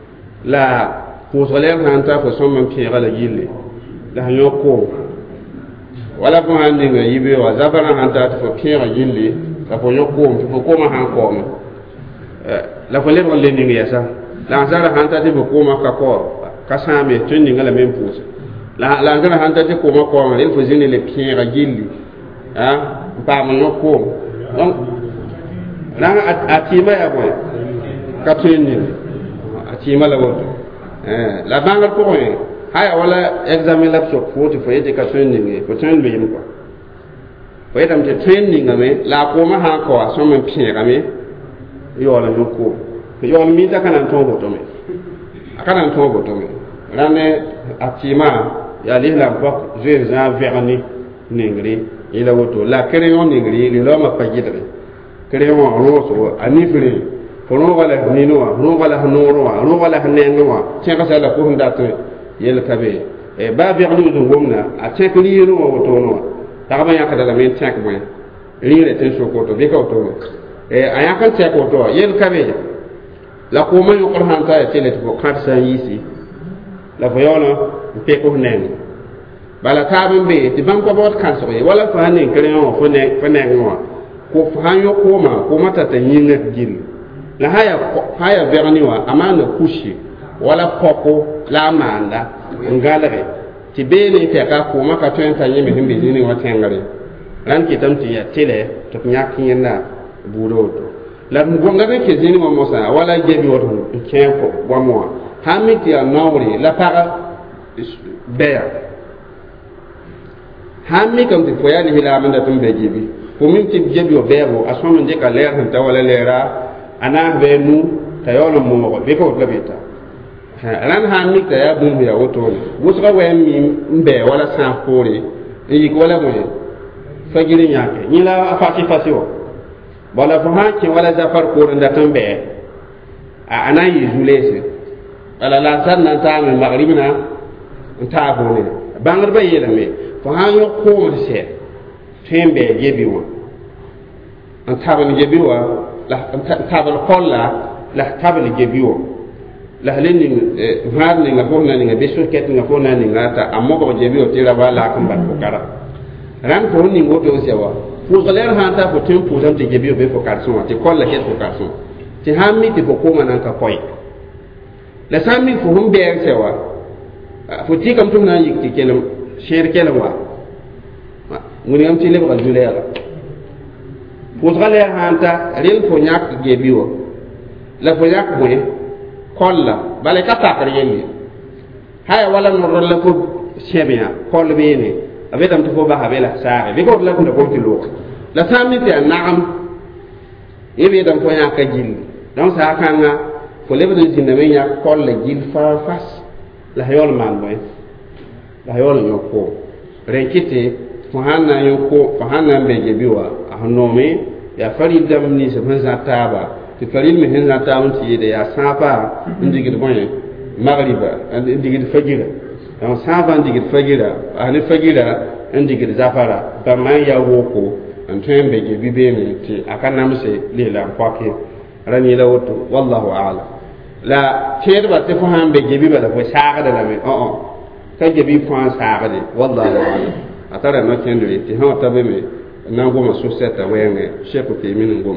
la pour soler hanta fo son man piera la yille la yoko wala ko hande nga yibe wa zabara hanta fo piera yille la fo yoko fo ko ma han ko eh la fo le bon le ni yasa la zara hanta te ko ma ka ko ka same training la même pose la la ngara hanta te ko ma ko il faut zine le piera yille hein pa mo yoko donc la atima ya boy ka training atima la woto eh la bangal pour rien haya wala examen la so foti fo yete ka training ko training yim ko fo yetam te training ame la ko ma ha ko so men pien ame yo la nyoko yo mi ta kana to go to me akana to go to me rane atima ya li la bok je za verni ningri ila woto la crayon ningri li lo ma pagidre crayon roso anifri fono wala nino ro wala noro ro wala nenno tiaka sala ko ndat yel kabe e ba bi xlu do gomna a tek li yelo wo to no ta ba yakata la men tek boy li le ten so ko to be ko to e aya kan tek ko to yel kabe la ko man yo qur'an ta tele to kat sa yisi la voyono pe ko nen bala ta be ti ban ko bot kan so wala fa nen kreon fo ne fo ne ngo ko fa yo ko ma ko mata ta yinga gil la haya haya verni wa amana kushi wala poko la manda ngalare ti bene te ka ko maka tenta yimi himbe ni wa tengare ran ki tamti ya tele to nyaki yenda buro to la ngonga be ke zini mo mosa wala jebi woto kempo bo mo hamiti ya nawri la para beya hammi kam ti foyani hila amanda tumbe jebi ko min ti jebi o bebo asoma de ka leer han tawala leera ana be nu tayono mo be ko labita ran ha mi ta ya bum ya woto wusra we mi mbe wala san fori yi ko wala mo fagiri nyake ni la afati fasio wala fa ha ki wala zafar ko nda tambe a ana yi julese ala la san nan ta mi maghribina ta bone bangar ba yela me fa ha yo ko mo se tembe jebi wo an tabal jebi wa la tabal kholla la tabal jebi wo la haleni var ni nga fona ni nga beso ket nga fona ni nga ta amogo jebi o tira wala kan bat ko kara ran ko ni ngoto sewa pour galer ha ta ko tem pour tam te jebi o be ko karson te kolla ket ko karson te hammi te ko ko manan ka koy la sami ko hum be sewa fo ti kam tum na yikti kelam sher kelam wa muni am ti le ba julela pour galer ha ta rel fo nyak jebi o la fo yak boye kolla bale ka takar yeli haya wala no rolla ko shebia kol bene abetam to fo ba habela saare be ko la ko ko ti lo la sami te na'am yebe dam fo ya ka jil donc sa kanga fo lebe de jinna me ya kolla jil fa fas la yol man boy la yol yoko renkite fo hanna yoko fo hanna be jebiwa ahnomi ya faridam ni se fanza taba ti faril mi hen ta on ti de ya sapa ndigir boye magriba ndigir fajira donc sapa ndigir fajira ani fajira ndigir zafara ba man ya woko an tembe je bibe ni ti akanamse lela kwake rani la woto wallahu a'lam la cherba te fo hambe je biba da fo saga da me oh oh ka je bi fo saga de wallahu a'lam atara no kendo ti ha tabe me nangoma so seta wenge sheku te min ngom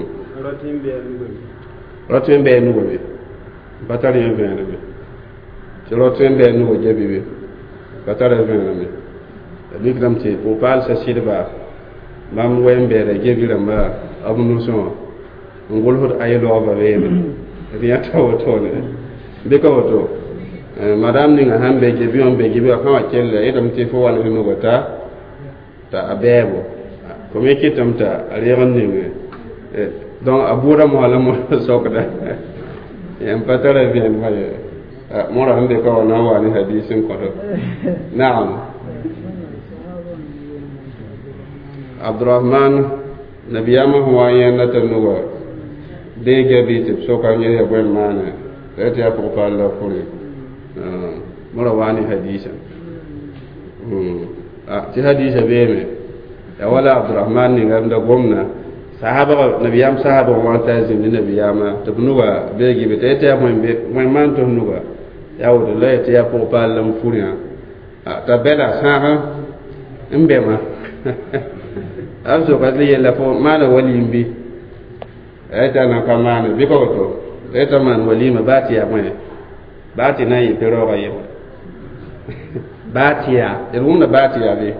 rotin be nu be batari en ben be ci rotin be nu je bi be batari ben be likram ci pour parler sa sirba mam wembe re je bi lamba abnu so ngol hot ayelo ba be riya taw to ne be ko to madame ni nga hambe je bi on be je bi ko wa kelle edam ci fo wala nu gota ta abebo ko me kitamta ariyan ni donc abura mo ala mo sokda en patara bien maye mo ra hande ko na wani hadisin ko do na'am Abdurrahman nabiyama huwa yanda tanuwa de gabi tip so kan yele gwen mana ete ya ko palla furi ah mara wani hadisa hmm ah ti hadisa beme ya wala abdurrahman ni ngamda gomna sahaba nabiyam sahaba wa tazim ni nabiyama tabnuwa be gibi te te mo be mo man to nuwa ya wudu la ete ya ko palla furi ah tabela saha mbema amso kadli yella fo mana walimbi eta na kamana biko to eta man walima bati ya mwe bati na yi pero ga yema bati ya iruna bati ya be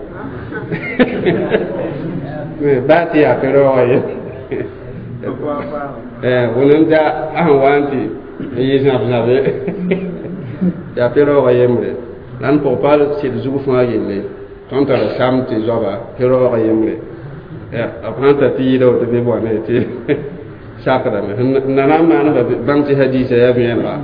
bati ya pero ga yema eh wonen da an wanti yi na bnabe ya pero ga yemre nan po pal ci zugu fa yelle tonta la samti zoba pero ga yemre ya apanta ti do to be bone ti sakada me nana mana ba banti hadisa ya bien ba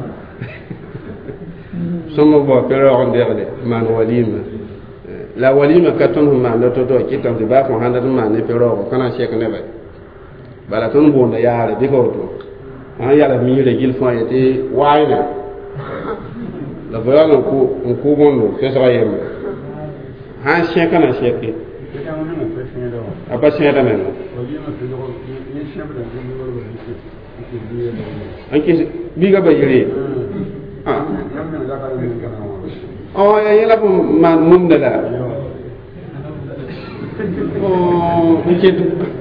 somo bo pero on derde man walima la walima katon ma no to to ki tan ba ko handa ma ne pero kana shek ne ba bala ton bonda yaare bi ko to an yala mi le gil fa yete wayna la voyala ko ko bondo ke sa yem han shek kana shek apa sih ada men? Angkis biga bayiri. Ah. Oh ya ya lapu man munda la. Oh angkis.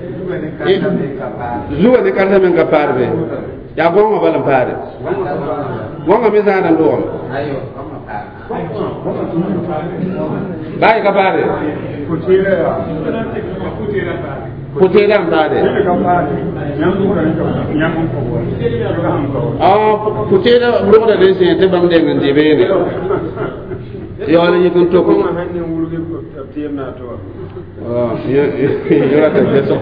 Zuwa de karta men kapar be. Ya gonga balam pare. Gonga mi sa dan do. Ayo, gonga pare. Bai kapare. Kutira kutira pare kutira pare ah kutira bro da den sen te bam de ngande be ne yo la yikon to ko hanne wulge ko tiyemna to ah yo yo la te beso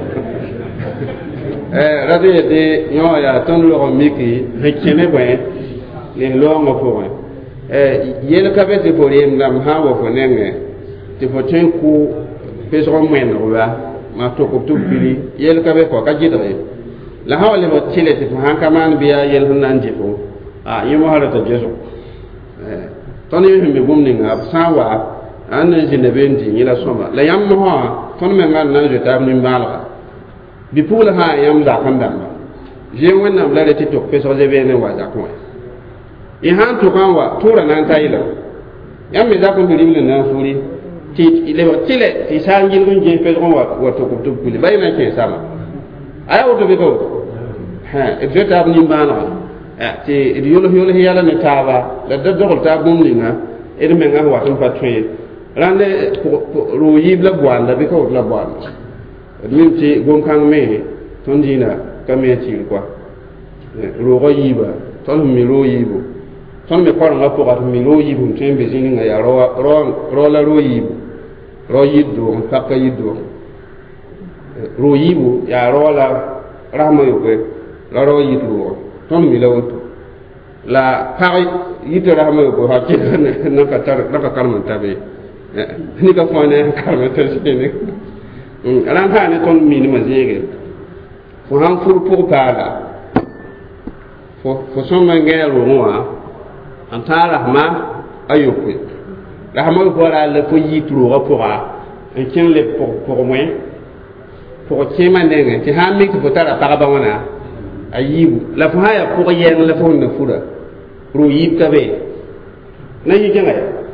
eh radio de yo ya ton lo miki rekene ben le lo ngo ko eh yele ka be te for yem lam ha wo fo nenge te fo ten ku peso mwen roba ma to ko to pili yel ka be ko ka jidre la hawle mo chile te han kaman biya yel hunan jifo ah yimo hala to jeso eh ton yi himbe gumni nga sawa an ne jine bendi ni la soma la yam mo ha ton me ngal na je tab ni mbala bi pula ha yam da kan damba je wonna la le ti to peso je be ne wa da ko e han to kan wa tura nan tayila yam me da ko bi rimle na furi ti ile tile ti sangil gun je pe gon wa wa to ko to pili bayna ke sama aya woto be ko ha e jota ni mbana eh ti yolo yolo yala ne taba la da do ta gum ni nga e me nga wa to patwe rande ro yibla bwanda be ko la bwanda min ti gon kan me ton dina kame ti quoi ro ro yiba ton mi ro yibo ton me kwara nga poka mi ro yibo tembe zini nga ya ro ro ro la ro yibo ro yido pakka yido ro yibo ya ro la rama yo ko la ro yido ton mi lawo la pari yido rama yo ko ha ke na ka tar na ka kalman tabe ni ka fone kalman tar sini um ran ha ne ton mi ni mazege fo han fur pour pala fo fo son mangero moi antara rahma ayokwe rahma ko la le fo yitru rapora en ken le pour pour moi pour kema ndenge ti ha mi ko tara para ba wana ayibu la fo haya pour yen la fo na fura ro yib tabe na yi jenga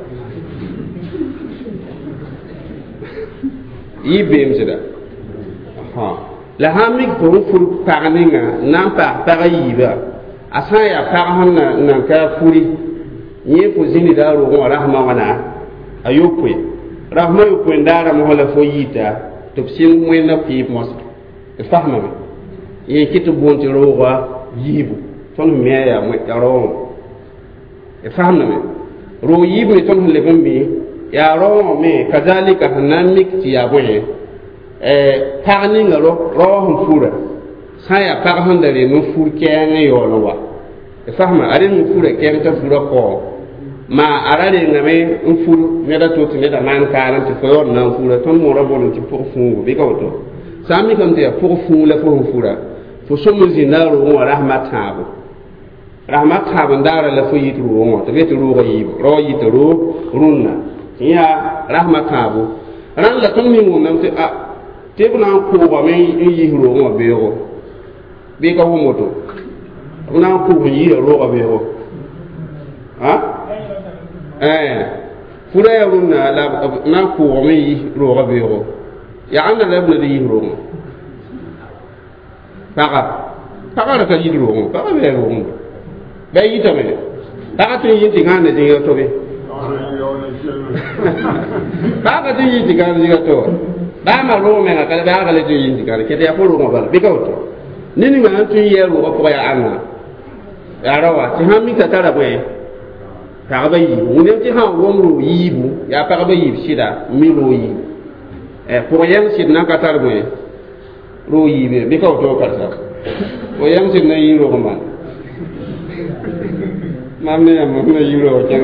yibem sida ha la ha mi ko fur parninga nan pa para yiba asan ya par hanna nan ka furi ni ko zini da ro ko rahma wana ayopwe rahma yo ko ndara mo la fo yita to sin mo na fi mos e fahma mi ye kitu bonti ro wa yibu ton me ya mo ro e fahma mi ro yibu ni ton le bambi ya ro me kadhalika hanamik ti ya boye eh parni ngalo ro hum fura saya par handale no fur kene yo no wa e fahma are no fura kene ta fura ko ma arare ngame un fur ne da to ne da man ka ran ti fo na fura ton mo rabo ti pour fungu bi ko to sami kam te pour fu la fo fura fo somu zinaru wa rahmat habu rahmat habu ndara la fo yitu wo to vetu ro yi ro yitu ro runna ya rahmat habu ran la ton mi mo nam te a te bu na ko ba me yi ro mo be ro be ka wo moto na ko yi ro ba be ro ha eh fura ya runna la na ko me yi ro ba be ro ya anda la ibn yi ro paka paka ka yi ro paka be ro be yi tame paka tin yi tingane dinga to be paka tin yi tingane dinga to ba ma ro me ka ba ga le tin yi tingane ke ya ko ro ma ba be ka to ni ni ma tin yi ro ko ya anna ya rawa ti ha mi ta tara be paka ba yi mu ne ti ha wo ro yi bu ya paka ba yi shida mi ro yi eh pour yan sid na ka tar be ro yi be be ka to ka sa o yan sid na yi ro ko man mamne ya mamne yi ro ken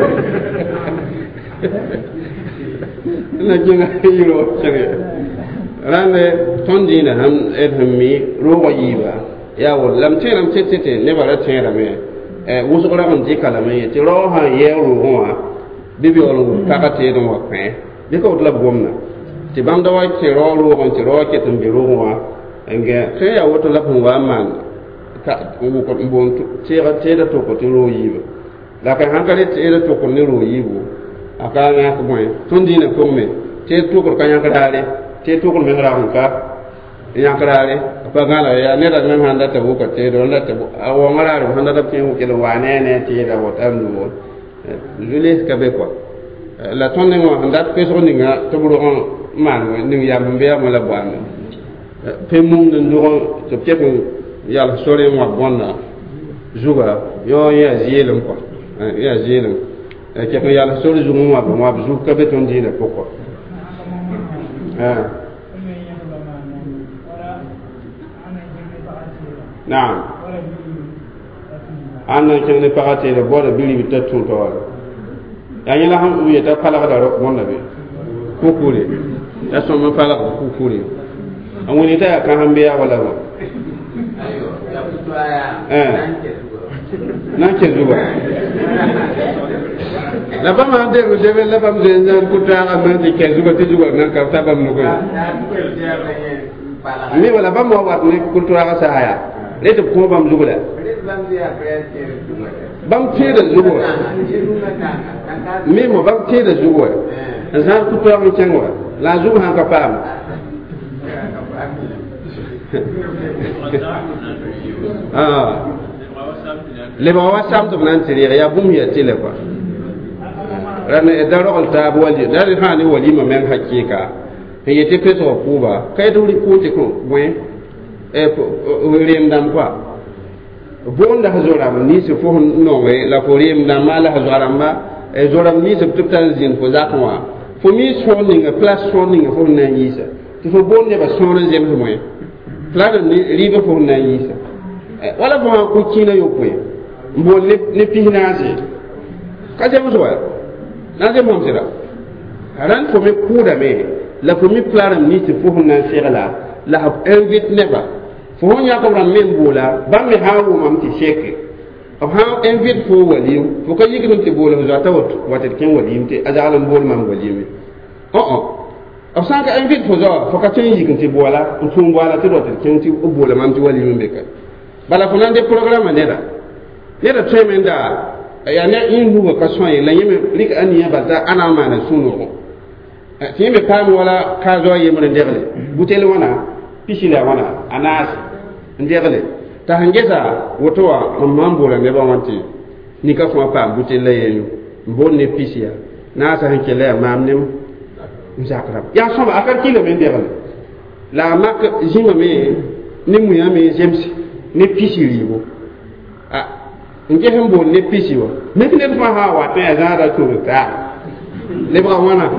na jinga yi ro ken rande tondi na ham et hammi ro ko yi ba ya wo lam te lam te te ne ba ra te ra me eh wo so ko ram ti kala me ti ro ha ye ro ho wa bibi olo ka ka te do wa pe be ko la gomna ti bam da wa ti ro ro on ti ro ke tum bi ro wa nge te ya wo to la pu wa man ta wo ko mbon te ra te da to ko ti ro yi ba la ka han ka le te da to ko ni ro yi bu aka nga ko moy tondi na ko me te to ko ka nya ka dale te to ko me ra ko ka nya ka dale pa ga la ya ne da men handa ta bu ko te do la ta bu a wo ngara ro handa da pe ko ke lo wa ne ne te da wo tan do lule ka be ko la tonne mo handa pe so ni nga to bu ro man ni ya mbe ya mo la ba me pe mu ndo to ke ko ya la sore mo bonna juga yo ya zielum ko ya zielum ke ko ya la sore zugu mo ba mo zu ka be ton dina ko ko ah naam anna ke ne parate le bo de bili bi tatun to wala ya ni la ham uye ta pala da ro monna be ko kule ya so mo pala ko kule amuni ta ka hambe ya wala ba ayo ya kutwa ya nanke nanke zuwa la ba ma de de be la ba mo de nan kutwa ga ma de ke zuwa ti zuwa nan ka ta ba mo ko mi wala ba mo wat ne kutwa ga sa haya le de ko ba mo zuwa bam te da zuwa mi mo bam te da zuwa zan kutwa mo cengwa la zuwa han ka pam ah le ba wa sam to nan tiri ya bum ya tile kwa ran e da ro ta bo wali da ri hani wali ma men hakika he yete peso ko ba kai do ri ko te ko wen e ko ri ndam kwa bonda hazora ni se fo no we la ko ri ndam mala hazora ma e zora ni se tutan zin ko zakwa fo mi so ni nga place so ni nga fo na yisa to fo bonde ba so na zem mo plada ni riba fo na yisa wala bo ko kina yokwe mbo le ne pihnaze ka je mo so na je mo sira ran fo me kuda me la fo mi plada ni se fo na sira la hab invite neba fo nya ko ran men bola ba me hawo mam ti sheke of ha invite fo walim fo ko yigi dum ti bola za tawot watet ken walim ti ajalan bol mam walimi oh oh of sanka invite fo zo fo ka tin yigi ti bola tum bola ti do ken ti bola mam ti walimi be ka bala fo nan de programme ne da ne da tremenda ya ne in huwa ka soye la yeme rik aniya balta ana ma na sunu ti me pam wala ka zo yemre ndegle butel wana pisila wana anas ndegle ta hangeza wotowa mambo la ne ba wanti ni ka fo pa butel la yenu bonne pisia na sa hanke la mamne mzakra ya so ba akar kilo men ndegle la mak jima me ni mu ya me jemsi ne pisili bo ah nge hembo ne pisiwa me ne fa ha wa ta za da to ta le bra wana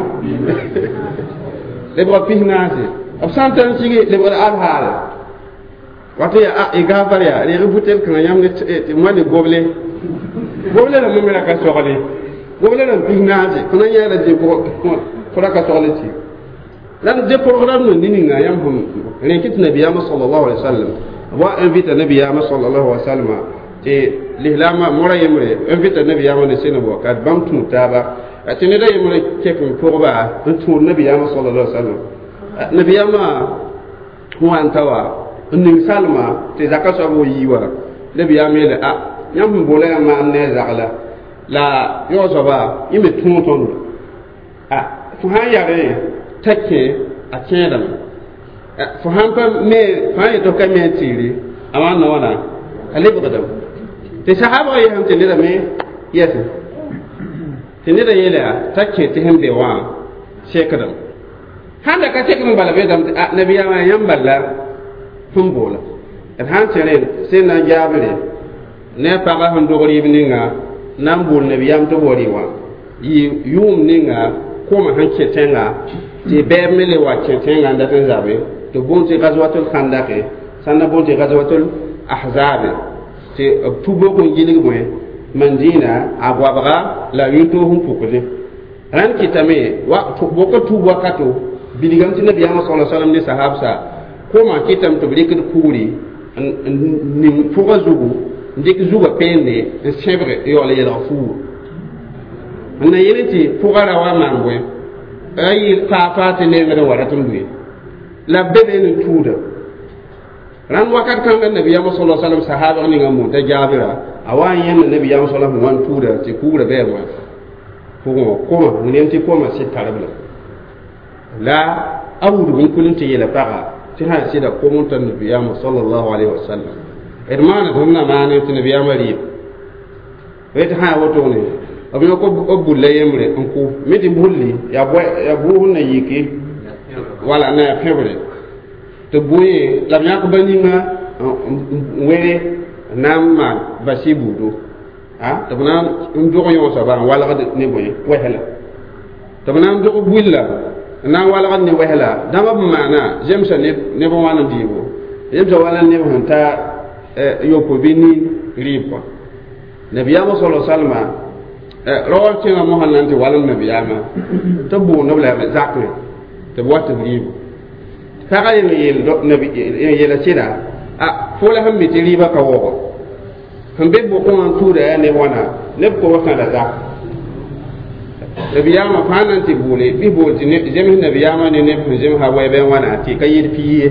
le bra pihnase absantan sige le bra al hal wata ya a ga bariya le rubutel kan yam ne mo ne goble goble la mo mera ka sogale goble la pihnase kana ya la je ko ko ka sogale ci lan de programme no nini nga yam hum rekit nabiyama sallallahu alaihi wasallam wa invite nabiyama sallallahu alaihi wasallam te lihlama mora yemre invite nabiyama ne sene bo kat bam tu taba atene da yemre kepin porba tu nabiyama sallallahu alaihi wasallam nabiyama ko antawa nin salma te zakasa bo yiwa nabiyama le a yam bola ma ne zakala la yo soba yime tu ton a fu ha yare take a kẽedame fo sãn pa me fãa yetɩ f ka me a tiiri a maan na wãna a lebgdame tɩ sahaba yesame tɩ neda me yɛse tɩ neda yeela t'a kẽ tɩ sẽn be wã sekdame sãn da ka tekm bala beedame tɩ a nabiyaamã yãmb balla sẽn boola d sãn tɩ rẽ sẽn na n yaabre ne a pagã sẽn dogr yɩb ninga na n bool nabiyaam tɩ wa rɩ wã yɩ yʋʋm ninga koma sẽn kẽ tẽnga tɩ bɛɛb me le wa kẽ tẽngã n dat n zabe tɩ boon tɩ gazwatul khandake sãn na boon tɩ gazwatul ahzabe tɩ b tu bok n yɩlg bõe mandina a goabga la yũntoog sẽn pukde rãnd kɩtame boka tub wakato bilgame tɩ nabiyaamã sa sallam ne sahabsa koma kɩtame tɩ b rɩkd kuuri n ning pʋga zugu n dɩk zugã peende n sẽbg yaool yelg fuur n na yɩl tɩ pʋga ra wa maan bõe ay fa fa te ne ngara waratun duwe la bebe ni tuuda ran wakat kan nabi ya sallallahu alaihi wasallam sahaba ni ngam ta jabira awan yen nabi ya sallallahu alaihi wasallam tuuda te kuura be ma ko ko mo ne ti ko ma se tarabla la awdu bin kulin te yela paga ti ha sida ko mon tan nabi ya sallallahu alaihi wasallam irmana donna ma ne ti nabi ya mari weta ha woto ne abin ko bulle yemre nko midi bulli ya boy ya bu na yiki wala na febre to boye la nya ko baninga were namma basibudo ha to bana ndo ko yo saba wala ga ne boye wehla to bana ndo ko bulla na wala ga ne wehla dama maana jemsa ne ne bo wana dibo jemsa wala ne bo ta yo ko bini ripa nabiyama sallallahu alaihi wasallam rawal tẽngã mosã na n tɩ walem nabiyaamã tɩ boond b la zakre tɩ b wa tɩ b rɩɩbo pagã yel yela sɩda a fo la sẽn mi tɩ rɩɩbã ka waogo sẽn be bʋkẽ wã n tuuda yaa neb wãna neb koba kã la zak nabiyaamã fãa na n tɩ boole bɩ bool tɩ zems nabiyaamã ne neb sẽn zemsã wɛɛbẽ wãna tɩ ka yel pii ye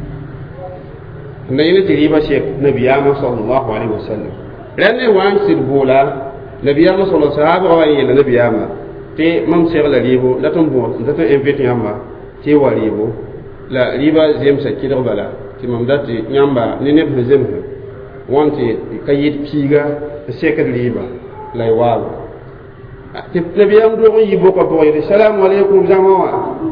n na yẽl tɩ rɩɩbã sek nabiyaamã sallallahu alaihi wasallam rẽnd ne wa n sɩd boola nabiyama sallallahu alaihi wasallam wa yela nabiyama te mam ser la ribo la ton bon ta ton invite yamba te wa ribo la riba zem sa kidr bala ti mam dati yamba ne ne zem wanti kayit piga sekad riba la waw te nabiyam do yibo ko to yi assalamu alaikum jama'a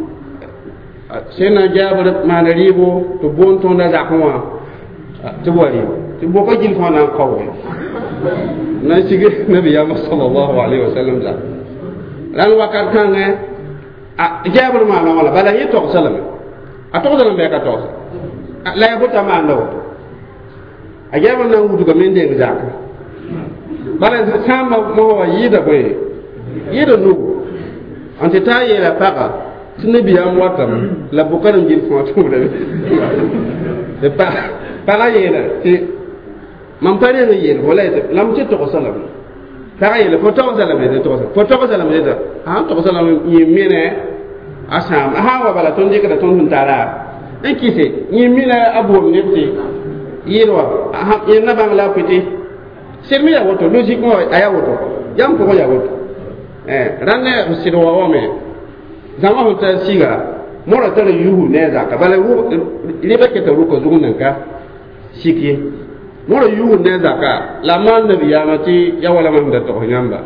sena jabar ma na ribo to bon ton da zakwa te wa ribo te boko jil fa na qawwe na sige nabi ya sallallahu alaihi wasallam za lan wakat kan a jabir ma na wala bala yeto sallam a to sallam be ka to la ya buta ma ndo a jabir na wudu ga men de zaka bala sama mo wa yida boy yida nu ante ta yela paka nabi ya watam la bukaram jil fo to de pa para yela man pare ne yel wala ite lam ci to salam ta yel fo to salam de to fo to salam de ha to salam yi mine asam ha wa bala ton de ka ton tara en kite yi mine abu ne ti yirwa ha yen na bang la piti sermi ya woto logiquement aya woto yam ko ya woto eh ranne sido wa me zama ho ta siga mora tare yuhu ne za ka bala ru liba ke ta ru ko zugun ka sikye mora yuhu ne za ka la man nabi ya mati ya wala man da to nyamba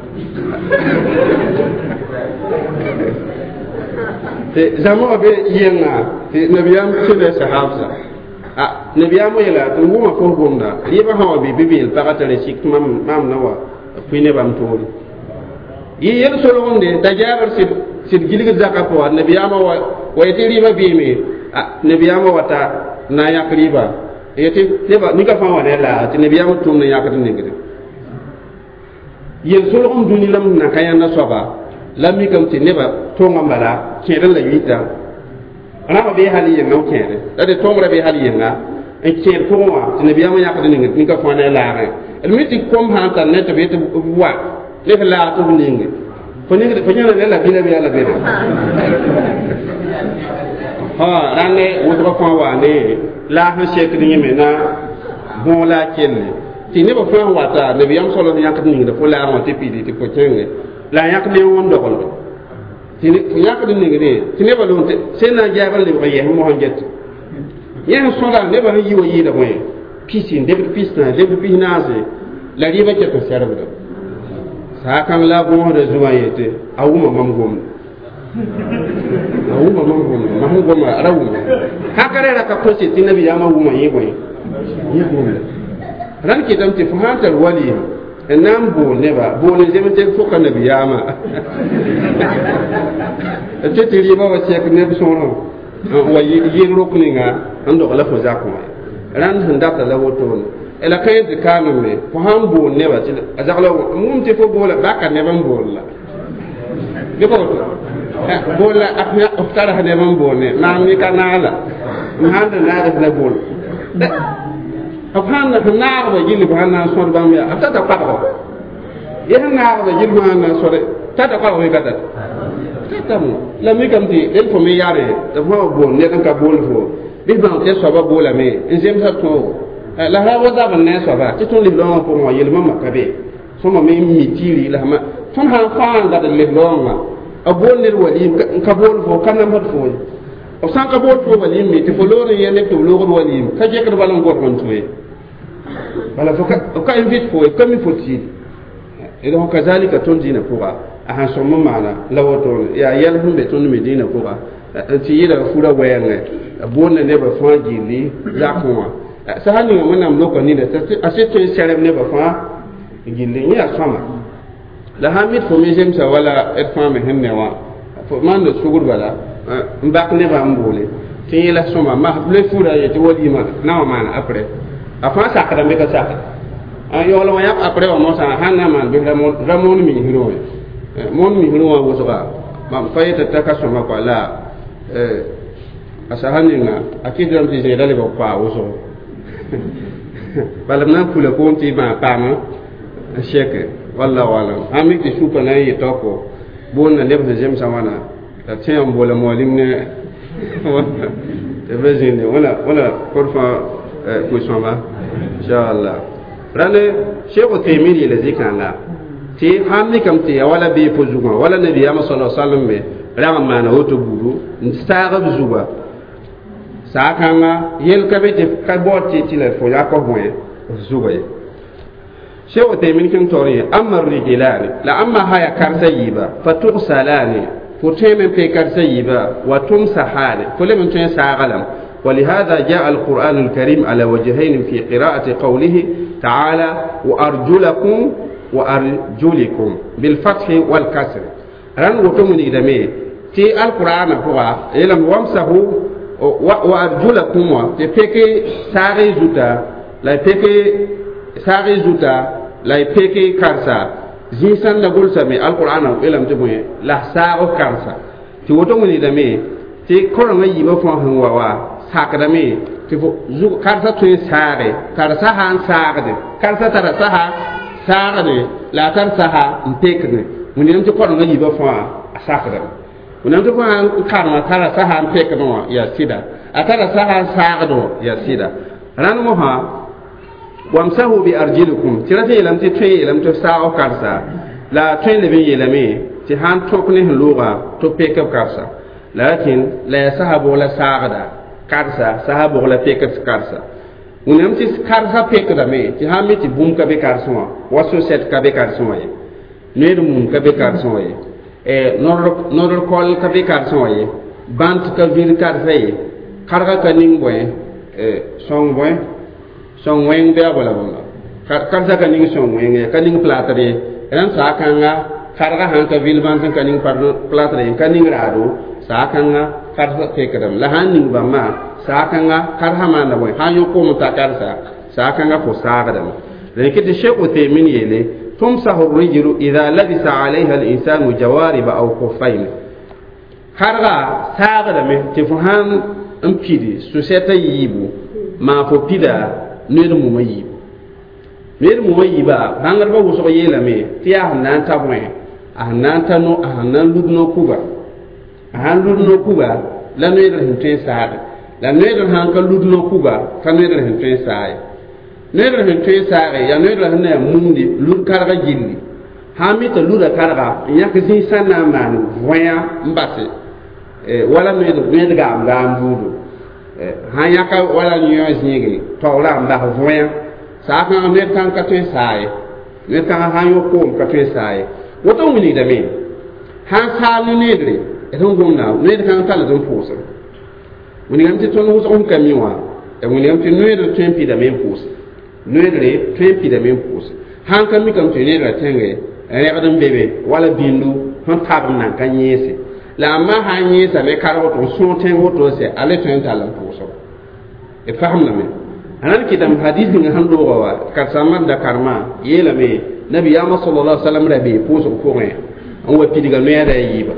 te zama be yenga te nabi ya mati da sahabza a nabi ya mo yela to mo ko gonda liba hawa bi bibil pakata le sik mam mam nawa pine bam tori yi yel solo wonde da jabar sid sid gilga zaka ko nabi ya mo wa yeti riba bi mi nabi ya mo wata na yak riba yeti teba ni ka fa wa la ti nabi ya mo tum na yakat ni ngide yel solo on duni lam na kayana soba lam mi kam ti neba to ngambala kede la yita ana be hali yen no kene da de tomra be hali yen na en ker ko wa tene biya ma yakade ni ni ka fona la re el miti kom ha ta net be to wa le la to ni fo ni fo ni la bila bila la bila ha rane wo ko ko wa ne la ha shek ni me na bon la kenne ti ne ba fa wa ta ne biyam solo yakade ni da fo la ma te pidi ti ko tenge la yakade won do ko ti ne fo yakade ni ne ti ne ba lo te sen na jaabal ni ba ye mo hanjet yen sola ne ba yi wo yi da moy pisin de pisna de pisnaze la riba ke to serbe do sa kan la bo de zuwa yete awuma mam gom awuma mam gom mam gom arawu ha kare ra ka ko ti nabi ya ma wuma yi boy yi gom ran ki dam ti fahatar wali enam bo ne ba bo ne jeme te fo kan nabi ya ma te ti riba wa se ko ne bi sono wa yi yi rokninga ando la fo zakko ran handa ta la woto ela kay de kanu me ko hambo ne ba ti azakla mum te fo bola baka ne ban bola be ko bola akna oftara ne ban bone na mi kanala handa na da la bol afhan na na ba jili ba na so ba mi atata pa ko ye na ba jili ba na so tata pa ko ga tata tatam la mi kam ti el fo mi yare da fo bon ne kan ka bol fo bi ban te so ba bola me nzem sa to la ha wada ban ne so ba ti ton li lo ko mo yel ma kabe so ma me mi tiri la ma ton ha fa ga de le lo ma a bol ne wali ka bol fo kan na mod fo o san ka bol fo wali mi ti fo lo ne yene to lo ko wali ka je ka balan gor mon tuwe bala fo ka ka invite fo ka mi fo ti e do kazalika ton dina pourra a han so mo mala la woto ya yel humbe ton mi dina pourra ti yida fura wayanga bonne ne ba fa gili zakwa sa hani mo nam loko ni da aseto serem ne ba fa gili ni asama la hamid fo mi jem sa wala et fa me henne wa fo man do sugur bala mbak ne ba mbole ti la soma ma le fura ye ti wodi ma na ma na après afa sa ka me ka sa a yo lo ya après o mo sa hanna man be ramon ramon mi hiro mon mi hiro wa wo so ka ma fayeta ta ka soma ko la eh asahani nga akidram ti je dale ko pa woso balam nan kula ko ti ma pama sheke walla wala ami ti supa na yi toko bon na lebe jem sawana ta tiam bola molim ne te vezine wala wala korfa ko soma inshallah rane sheko temiri le zikanga ti hamni kam ti wala be pozuma wala nabi ya sallallahu alaihi wasallam be rama mana woto buru nstaga zuba sakanga yel kabe te kaboti ti le fo yakko hoye zuba ye shewo te min kin tori amma rijilani la amma haya karsayiba fatursalani فتهم في كرسيبا وتمسحان فلم تن ساغلم ولهذا جاء القرآن الكريم على وجهين في قراءة قوله تعالى وأرجلكم وأرجلكم بالفتح والكسر رن وتمني دمي في القرآن هو يلم وامسحوا وأرجلكم تفكي ساري زوتا لا تفكي ساري زوتا لا تفكي كرسا زيسان نقول سمي القرآن إلهم تبوي لا ساعة كارسا تقولون من دمي تكرم يجيب فهم ووا ساكدمي تفو زو كارسا توي سارة كارسا هان سارة كارسا ترى سها سارة لا ترى سها متكني من يوم تكرم يجيب فهم ساكدم من يوم تكرم كارما ترى سها متكنوا يا سيدا أترى سها سارة يا سيدا رانوها وامسحوا بأرجلكم ترى لم تتوي لم تساعوا كارسا لا تين لبي يلمي تهان توكنه اللغة توبيك كارسا لكن لا يسحب ولا ساعدا كارسا سحب ولا بيك كارسا ونم تس كارسا بيك دمي تهان ميت بوم كبي كارسوا واسو سيت كبي كارسوا يه نير موم كبي كارسوا يه نور نور كول كبي كارسوا يه بانت كبير كارسا يه كارغا كنين بوي سون بوي song weng be abola bola karsa ka ning song weng ka ning platare ran sa kanga karga han ka vilban kan ning pardo platare ka ning rado sa kanga karsa te kadam la han ning bama sa kanga karha mana boy ha yo ko muta karsa sa kanga ko sa kadam le ke de sheko te min yele tumsahu ar-rijlu idha labisa 'alayha al-insanu jawarib aw khuffayn karga saagdame tɩ fo sãn n pidi sũ-sɛtã yiibu maa fo pida ned mumã yiibu ned mumã yiiba bãngdbã wʋsg yeelame tɩ yaa sẽn na n ta bõe a sẽn na n ta no a sẽn na n lud no-kuga a sãn lud no-kuga la noeedr sẽn tõe n saage la noeedr sãn ka lud no-kuga ka noeedr sẽn tõe n saage noeedr sẽn tõe n saage yaa noeedr sẽn na n mumdi lud karga gilli sãn mi t'a luda karga n yãk zĩig sãn na n maan võyã n base wala noed noed gaam gaam buudu sãn yãka wala yõ zĩige taoora n bas võyã saa kãng noed kãng ka tõe n saaye noed kãng sãn yõ koom ka tõe n saaye woto wilgdame sãn saag ne noedre d n gomda noed kãng tall d n pʋʋsem wilgame tɩ tõnd wʋsg sẽn ka mi wã wilgame tɩ noedr tõe n pidame n pʋʋse noedre tõe n pidame n pʋʋse sãn ka mikame tɩ noedrã tẽnge rẽgd n bebe wala bĩndu sẽn tab n nan ka yẽese la amma sãn yẽesame karg tɩ f sõog tẽng wotose a le tõe n tall n pʋʋsg d fagemdame rãnd kɩtame hadis ning sẽn loogã wa kar-sãmbã da karmã yeelame nabiyaamã sal la salam ra bee pʋʋsg pʋgẽ n wa pidga noɛɛda a yiiba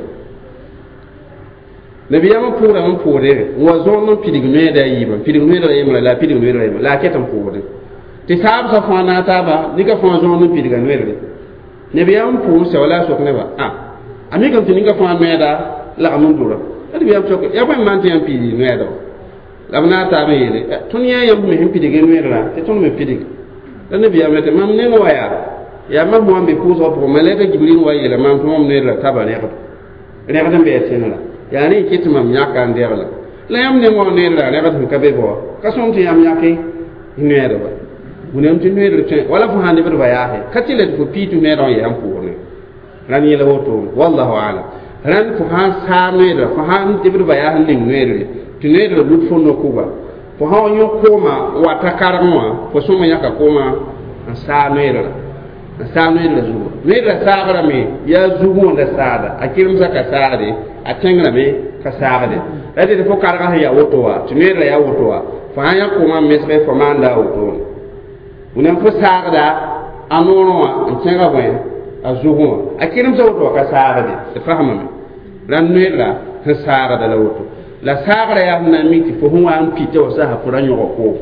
nabiyaamã pʋʋrame n pʋʋde n wa zõond n pidg noɛɛda a yiiba pidg noɛɛdã yemra la a pidg noɛɛdã yemra la a ket n pʋʋde tɩ saabsã fãa na a taaba nika fãa zõond n pidga noɛɛdre nabiyaam pʋʋm sɛ wala a sok nebã a a mikame tɩ nika fãa noɛɛda lagm n dʋra nabiyaam sok ya bõe maan tɩ yãmb pidi noɛɛda wa la b na a taab n yeele tõnd yã yãmb me sẽn pidge noɛɛdrã tɩ tõnd me pidg la nabiyaam la tɩ mam neng wa yaa yaa mam wãn be pʋʋsgã pʋgẽ malɛka jibril wa yeela mam tɩ mam noɛɛdrã taba rẽgd rẽgd n bɩ a tẽngrã yaa ne kɩ tɩ mam yãka n degla la yãmb neng wa noɛɛdrã rẽgd sẽn ka be bɩ wa ka sõng tɩ yãmb yãke noɛɛda ba wilgame tɩ noɛɛdr tõe wala fo sãn lebdba yaase ka tɩ la tɩ fo pii tɩ noɛɛdã n yaa n pʋʋsne rãnd yẽla woto wallahu alam rãnd fo sãn saag noɛɛdrã fo sãn lebdba yaa sẽn ning noɛɛdre tɩ noɛɛdrã lud fo no-kuga fo sãn wa yõ kooma n wa ta kargẽ wã fo sõma yãka kooma n saag noɛɛdrã n saag noɛɛdrã zugu noɛɛdrã saagrame yaa zug wẽnda saada a kɩremsã ka saagde a tẽngrame ka saagde la tɩ tɩ fo karga sẽn yaa woto wa tɩ noɛɛdrã yaa woto wa fo sãn yã koomã n mesge fo maanda a wotone wẽnnaam fo saagda a noorẽ wã n kẽga bõe a zug wã a kɩremsã woto wã ka saagde d fagemame rãnd noɛɛdrã sẽn saagda la woto la saagrã yaa sẽn na n mi tɩ fo sẽn wa n pita wa sasa fo ra yõga koom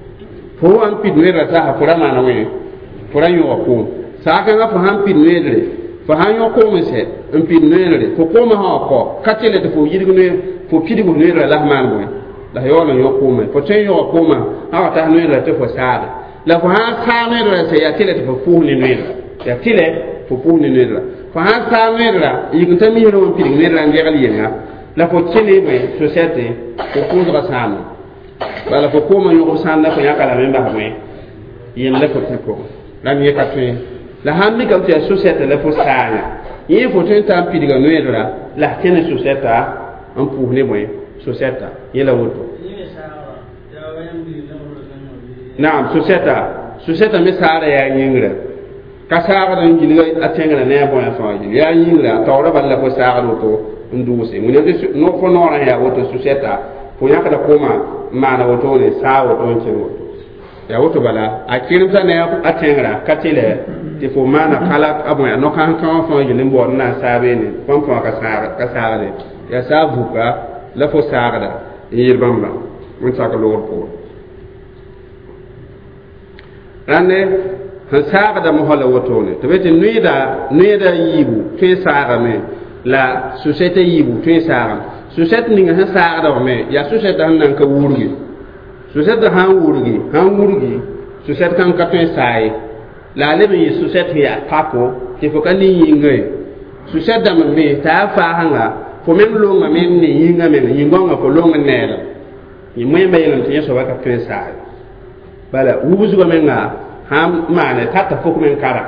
fo sẽn wa n pid noɛɛdrã sasa fo ra maana wẽ fo ra yõga koom saag-kãngã fo sãn pid noɛɛdre fo sãn yõ koom sɛ n pid noɛɛdre fo koomã sã wa kɔ ka tɩ tɩ fo yidg noɛ fo pidg noɛɛdrã la f maan bõe la f yaool n yõ koomã fo tõe n yõga koomã sã wa tas noɛɛdrã tɩ fo saage la fo sãn saag noɛɛdrã sɛ yaa tɩ la tɩ fo pʋʋs ne noɛɛdrã yaa tɩ lɛ fo pʋʋs ne noɛɛdrã fo sãn saag noɛɛdrã yik n ta misrã n pidg noɛɛdrã n degl yenga la fo kẽne bõe so-sɛte fo pʋʋsga sãame bala fo koomã yõgb sãn la fo yãka lame n bas bõe yem la fo tẽ pʋgẽ rãnd yẽ ka tõe la sãn mikame tɩ yaa so-sɛta la fo saagã yẽ fo tõe n tar n pidga noɛɛdrã la f kẽne so-sɛta n pʋʋs ne bõe so-sɛta yẽ la woto naam so-sɛta so-sɛta me saara yaa yĩngrã ka saagd n gilga a tẽngrã ne a bõe fãa gil yaa yĩngrã a taoora bal la fo saagd woto n dʋʋse wẽnnaam tɩ fo noorã yaa woto so-sɛta fo yãkda koomã n maana wotone saa woto n kẽng woto yaa woto bala a kɩremsã ne a tẽngrã ka tɩ lɛ tɩ fo maana kala a bõe a no-kãsem-kãwã fãa gil n baood n na n saa beene fãm fãa ka saagde yaa saa vuka la fo saagda n yɩl bãmba wẽn-sak loogr pʋgẽ rãnde sẽn saagda mosã la wotone tɩ be tɩ noeeda noeeda yiibu tõe saagame la so-sɛta yiibu tõe saagame so-sɛt ninga sẽn saagda wame yaa so-sɛta sẽn nan ka wurgi so-sɛta sãn wurgi sãn wurgi so-sɛt kãng ka tõe saaye la a leb n yɩ so-sɛt sẽn yaa pako tɩ fo ka ne yĩnga ye so-sɛt dãmb me t'a yaa faasãnga fo meng longame n ne yĩnga meng yĩngõnga fo long n needã yẽ moẽmba yelm tɩ yẽ soaba ka tõe saaye bala wubsgã menga sãn maane tata fok men kara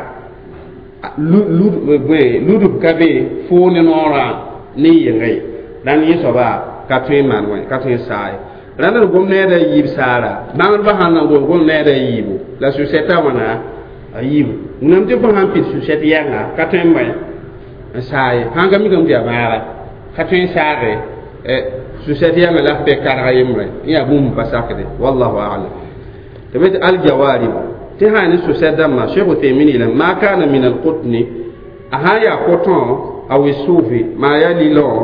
ludb ka be foo ne noorã ne yɩnga ye rãnd yẽ soaba ka tõe n maan wẽ ka tõe saaye rãnd d gom needa yiib saara bãngdbã sãn na gom gom needa yiibu la su-sɛtã wãna a yiibu wẽnnaam tɩ fo sãn pid su-sɛt yɛnga ka tõe n bõe n saaye sãn ka mikame tɩ yaa bãaga ka tõe n saage su-sɛt yɛnga la f be karga yembre n yaa bũmb pa sakde wallahu alam tɩ be tɩ aljawarib tɩ sã ne so-sɛt dãmbã shekh uthaymin yeelame ma kana min alqutni a sã n yaa kotõ a we suufi maa yaa lilõ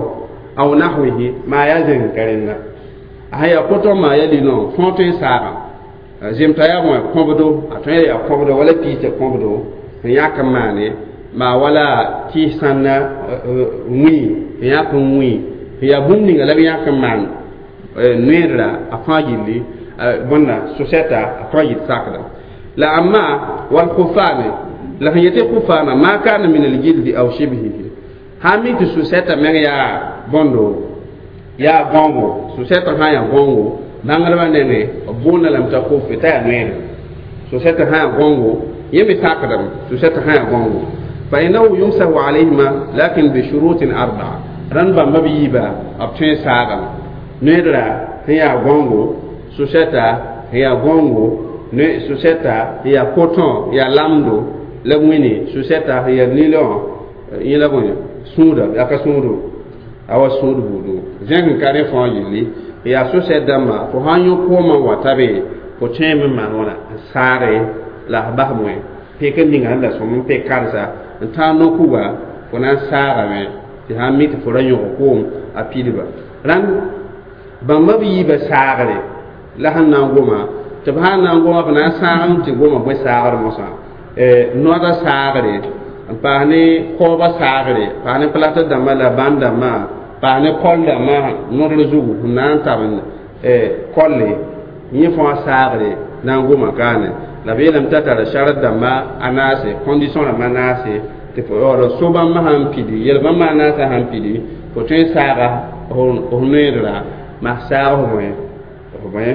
aw nahwihi ma ya zen karenga haya poto ma ya lino fonto sara jem taya mo kombodo ataya ya kombodo wala pite kombodo ya kamane ma wala ki sanna wi ya kun wi ya bunni ngala ya kamane nera afajili bonna societa afajil sakda la amma wal khufani la yati khufana ma kana min al jild aw shibhihi hami tu societa men ya bondo ya gongo societa ha ya gongo bangalwa nene bonna lam ta ko fita nera societa ha gongo yemi sakda societa ha ya gongo fa innahu yumsahu alayhima lakin bi shurutin arba'a ran ba mabiba abtin saga nera ya gongo societa ya gongo ne societa ya coton ya lamdo la mwini societa ya nylon ila bonya suda ya ka sudu awa sudu budu jen kare fo yili ya societa ma ko hanyo ko ma watabe ko cheme manona sare la bahmwe pe ken dinga nda so mun pe karsa ta no kuwa ko na sara me ti ha mit fo ranyo ko a piliba ran bamba bi ba sagare la hanna goma to ba hanna goma bana sagam ti goma bo sagare mosa e noda sagare pa ne ko ba sagare pa ne plata da mala banda ma pa ne kolda ma nodro zugu nan taban e kolle ni fo sagare nan goma kane la be lam tata da sharat da ma anase condition la manase te fo oro soba ma hampidi yel ba manase hampidi ko te saga on onera ma saga ho moy ho moy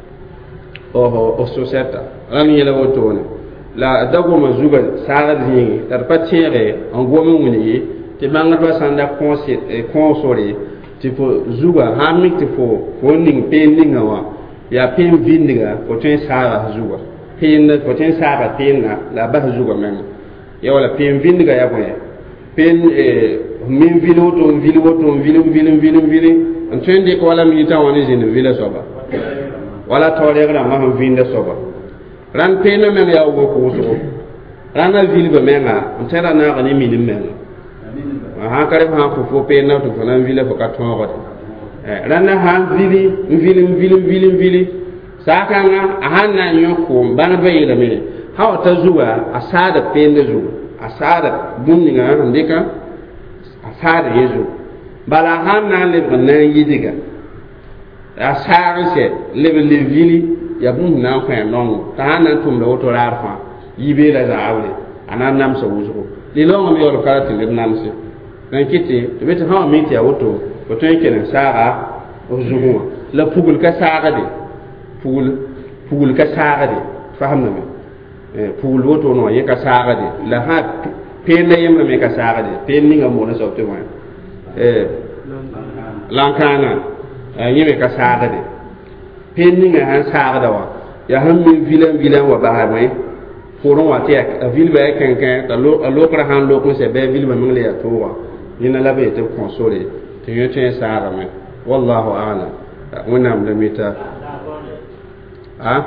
o o societa ran yela wotone la dago ma zuga saga zingi dar patere en gomo muni te banga do sanda conseil e console te fo zuga hamik te fo woning pending wa ya pen vindiga ko te saga zuga pen ko te saga penna la ba zuga men ya wala pen vindiga ya ko pen e min vilo to vilo to vilo vilo vilo vilo en tende ko wala mi ta woni jin vilo soba wala tole gra ma han vinda soba ran peno men ya go ko so ran na vilo be menga on tera na ga ni mi ni men ha kare ha ko fo pe na to fana vilo ko ka to ko eh ran na ha vili vili vili vili vili saka nga han na nyoko bana be yele me ha ta zuwa asada pende zuwa asada bunni nga ndika asada yezu bala han na le bana yidiga asara se le le vili ya bun na kwa non ta na tum do to rafa yibe da zawle anan nam so wuzo le lo mi yor karati le nam se dan kiti to beta ha mi ti auto ko to yake na sara o zugo la pugul ka sara de pugul pugul ka sara de faham na me eh pugul woto no yaka sara de la ha pen na yemma me ka sara de pen ni nga mo na so te wa eh lankana yime ka sara de pen ni nga han sara da wa ya han mi vilan vilan wa ba ha mai foron wa te a vil ba kan kan da lo a lo kra han lo ko se be vil ba min le ya to wa ni na la be te console te yo te sara me wallahu a'lam wannan da mita ha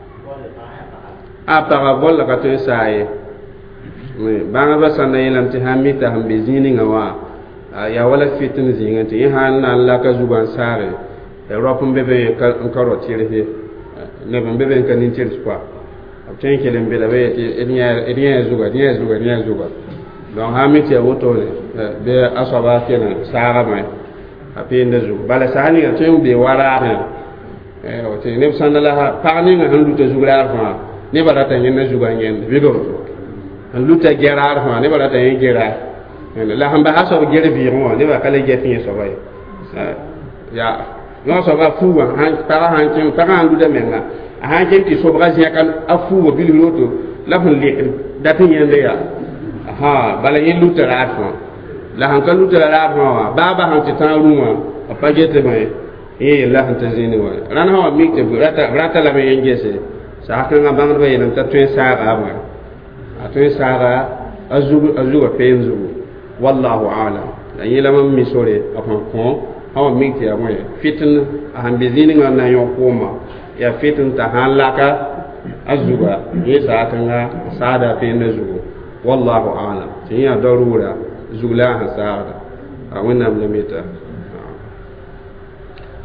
a para bolla ka to sai me banga ba sanda yelam ti hamita ham be zini nga wa ya wala fitin zinga ti han na la ka zuban sare Europe mbebe ka karo tire he ne mbebe kan ni tire quoi obtain que lembe la be enia enia zuga enia zuga enia zuga donc hamiti ya woto le be asaba kenan sara mai apende zuga bala sani ga tun be wara ne eh o te ne sandala ha parni nga handu te zuga arfa ne bala ta nyen zuga nyen be do handu ta gera arfa ne bala ta nyen gera la hamba haso gere bi mo ne ba kala getin so bay ya no so ba fuwa han para han kin para handu de menga han kin ti so brazi kan afu bil loto la fun le datin yende ya ha bala yin luta arfa la han kan luta arfa ba ba han ti tan ruwa apa jete mai e la han ta zini wa ran ha mi te rata rata la me yengese sa kan ga bangar be nan ta tuen sa ga ba a tuen sa ga azu azu pe enzu wallahu a'lam la yela mam mi sore afan ko ha mi te ya mo fitin han be zini nga na yo koma ya fitin ta han laka azuga yesa kan ga sada pe enzu wallahu a'lam tin ya darura zula hasada a wannan lamita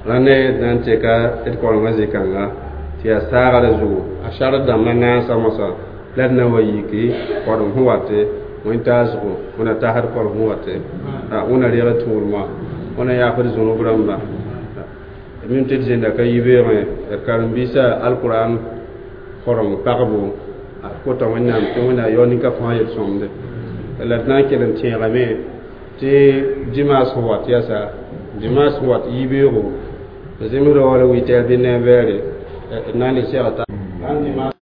rane dan te ka et ko ma zikanga ti asara da zu ashara da manna samasa ladna wayiki ko dum huwate mun tazu kuna ta har ko huwate a una rera turma ona ya far zunu buramba min te jinda ka yibe me karam bisa alquran korom parbo ko to wonna to wonna yoni ka fa yel somde ladna kelen ti rame ti dimas huwat yasa dimas huwat yibe go zimiro wala witel binne vere nani sirata andi ma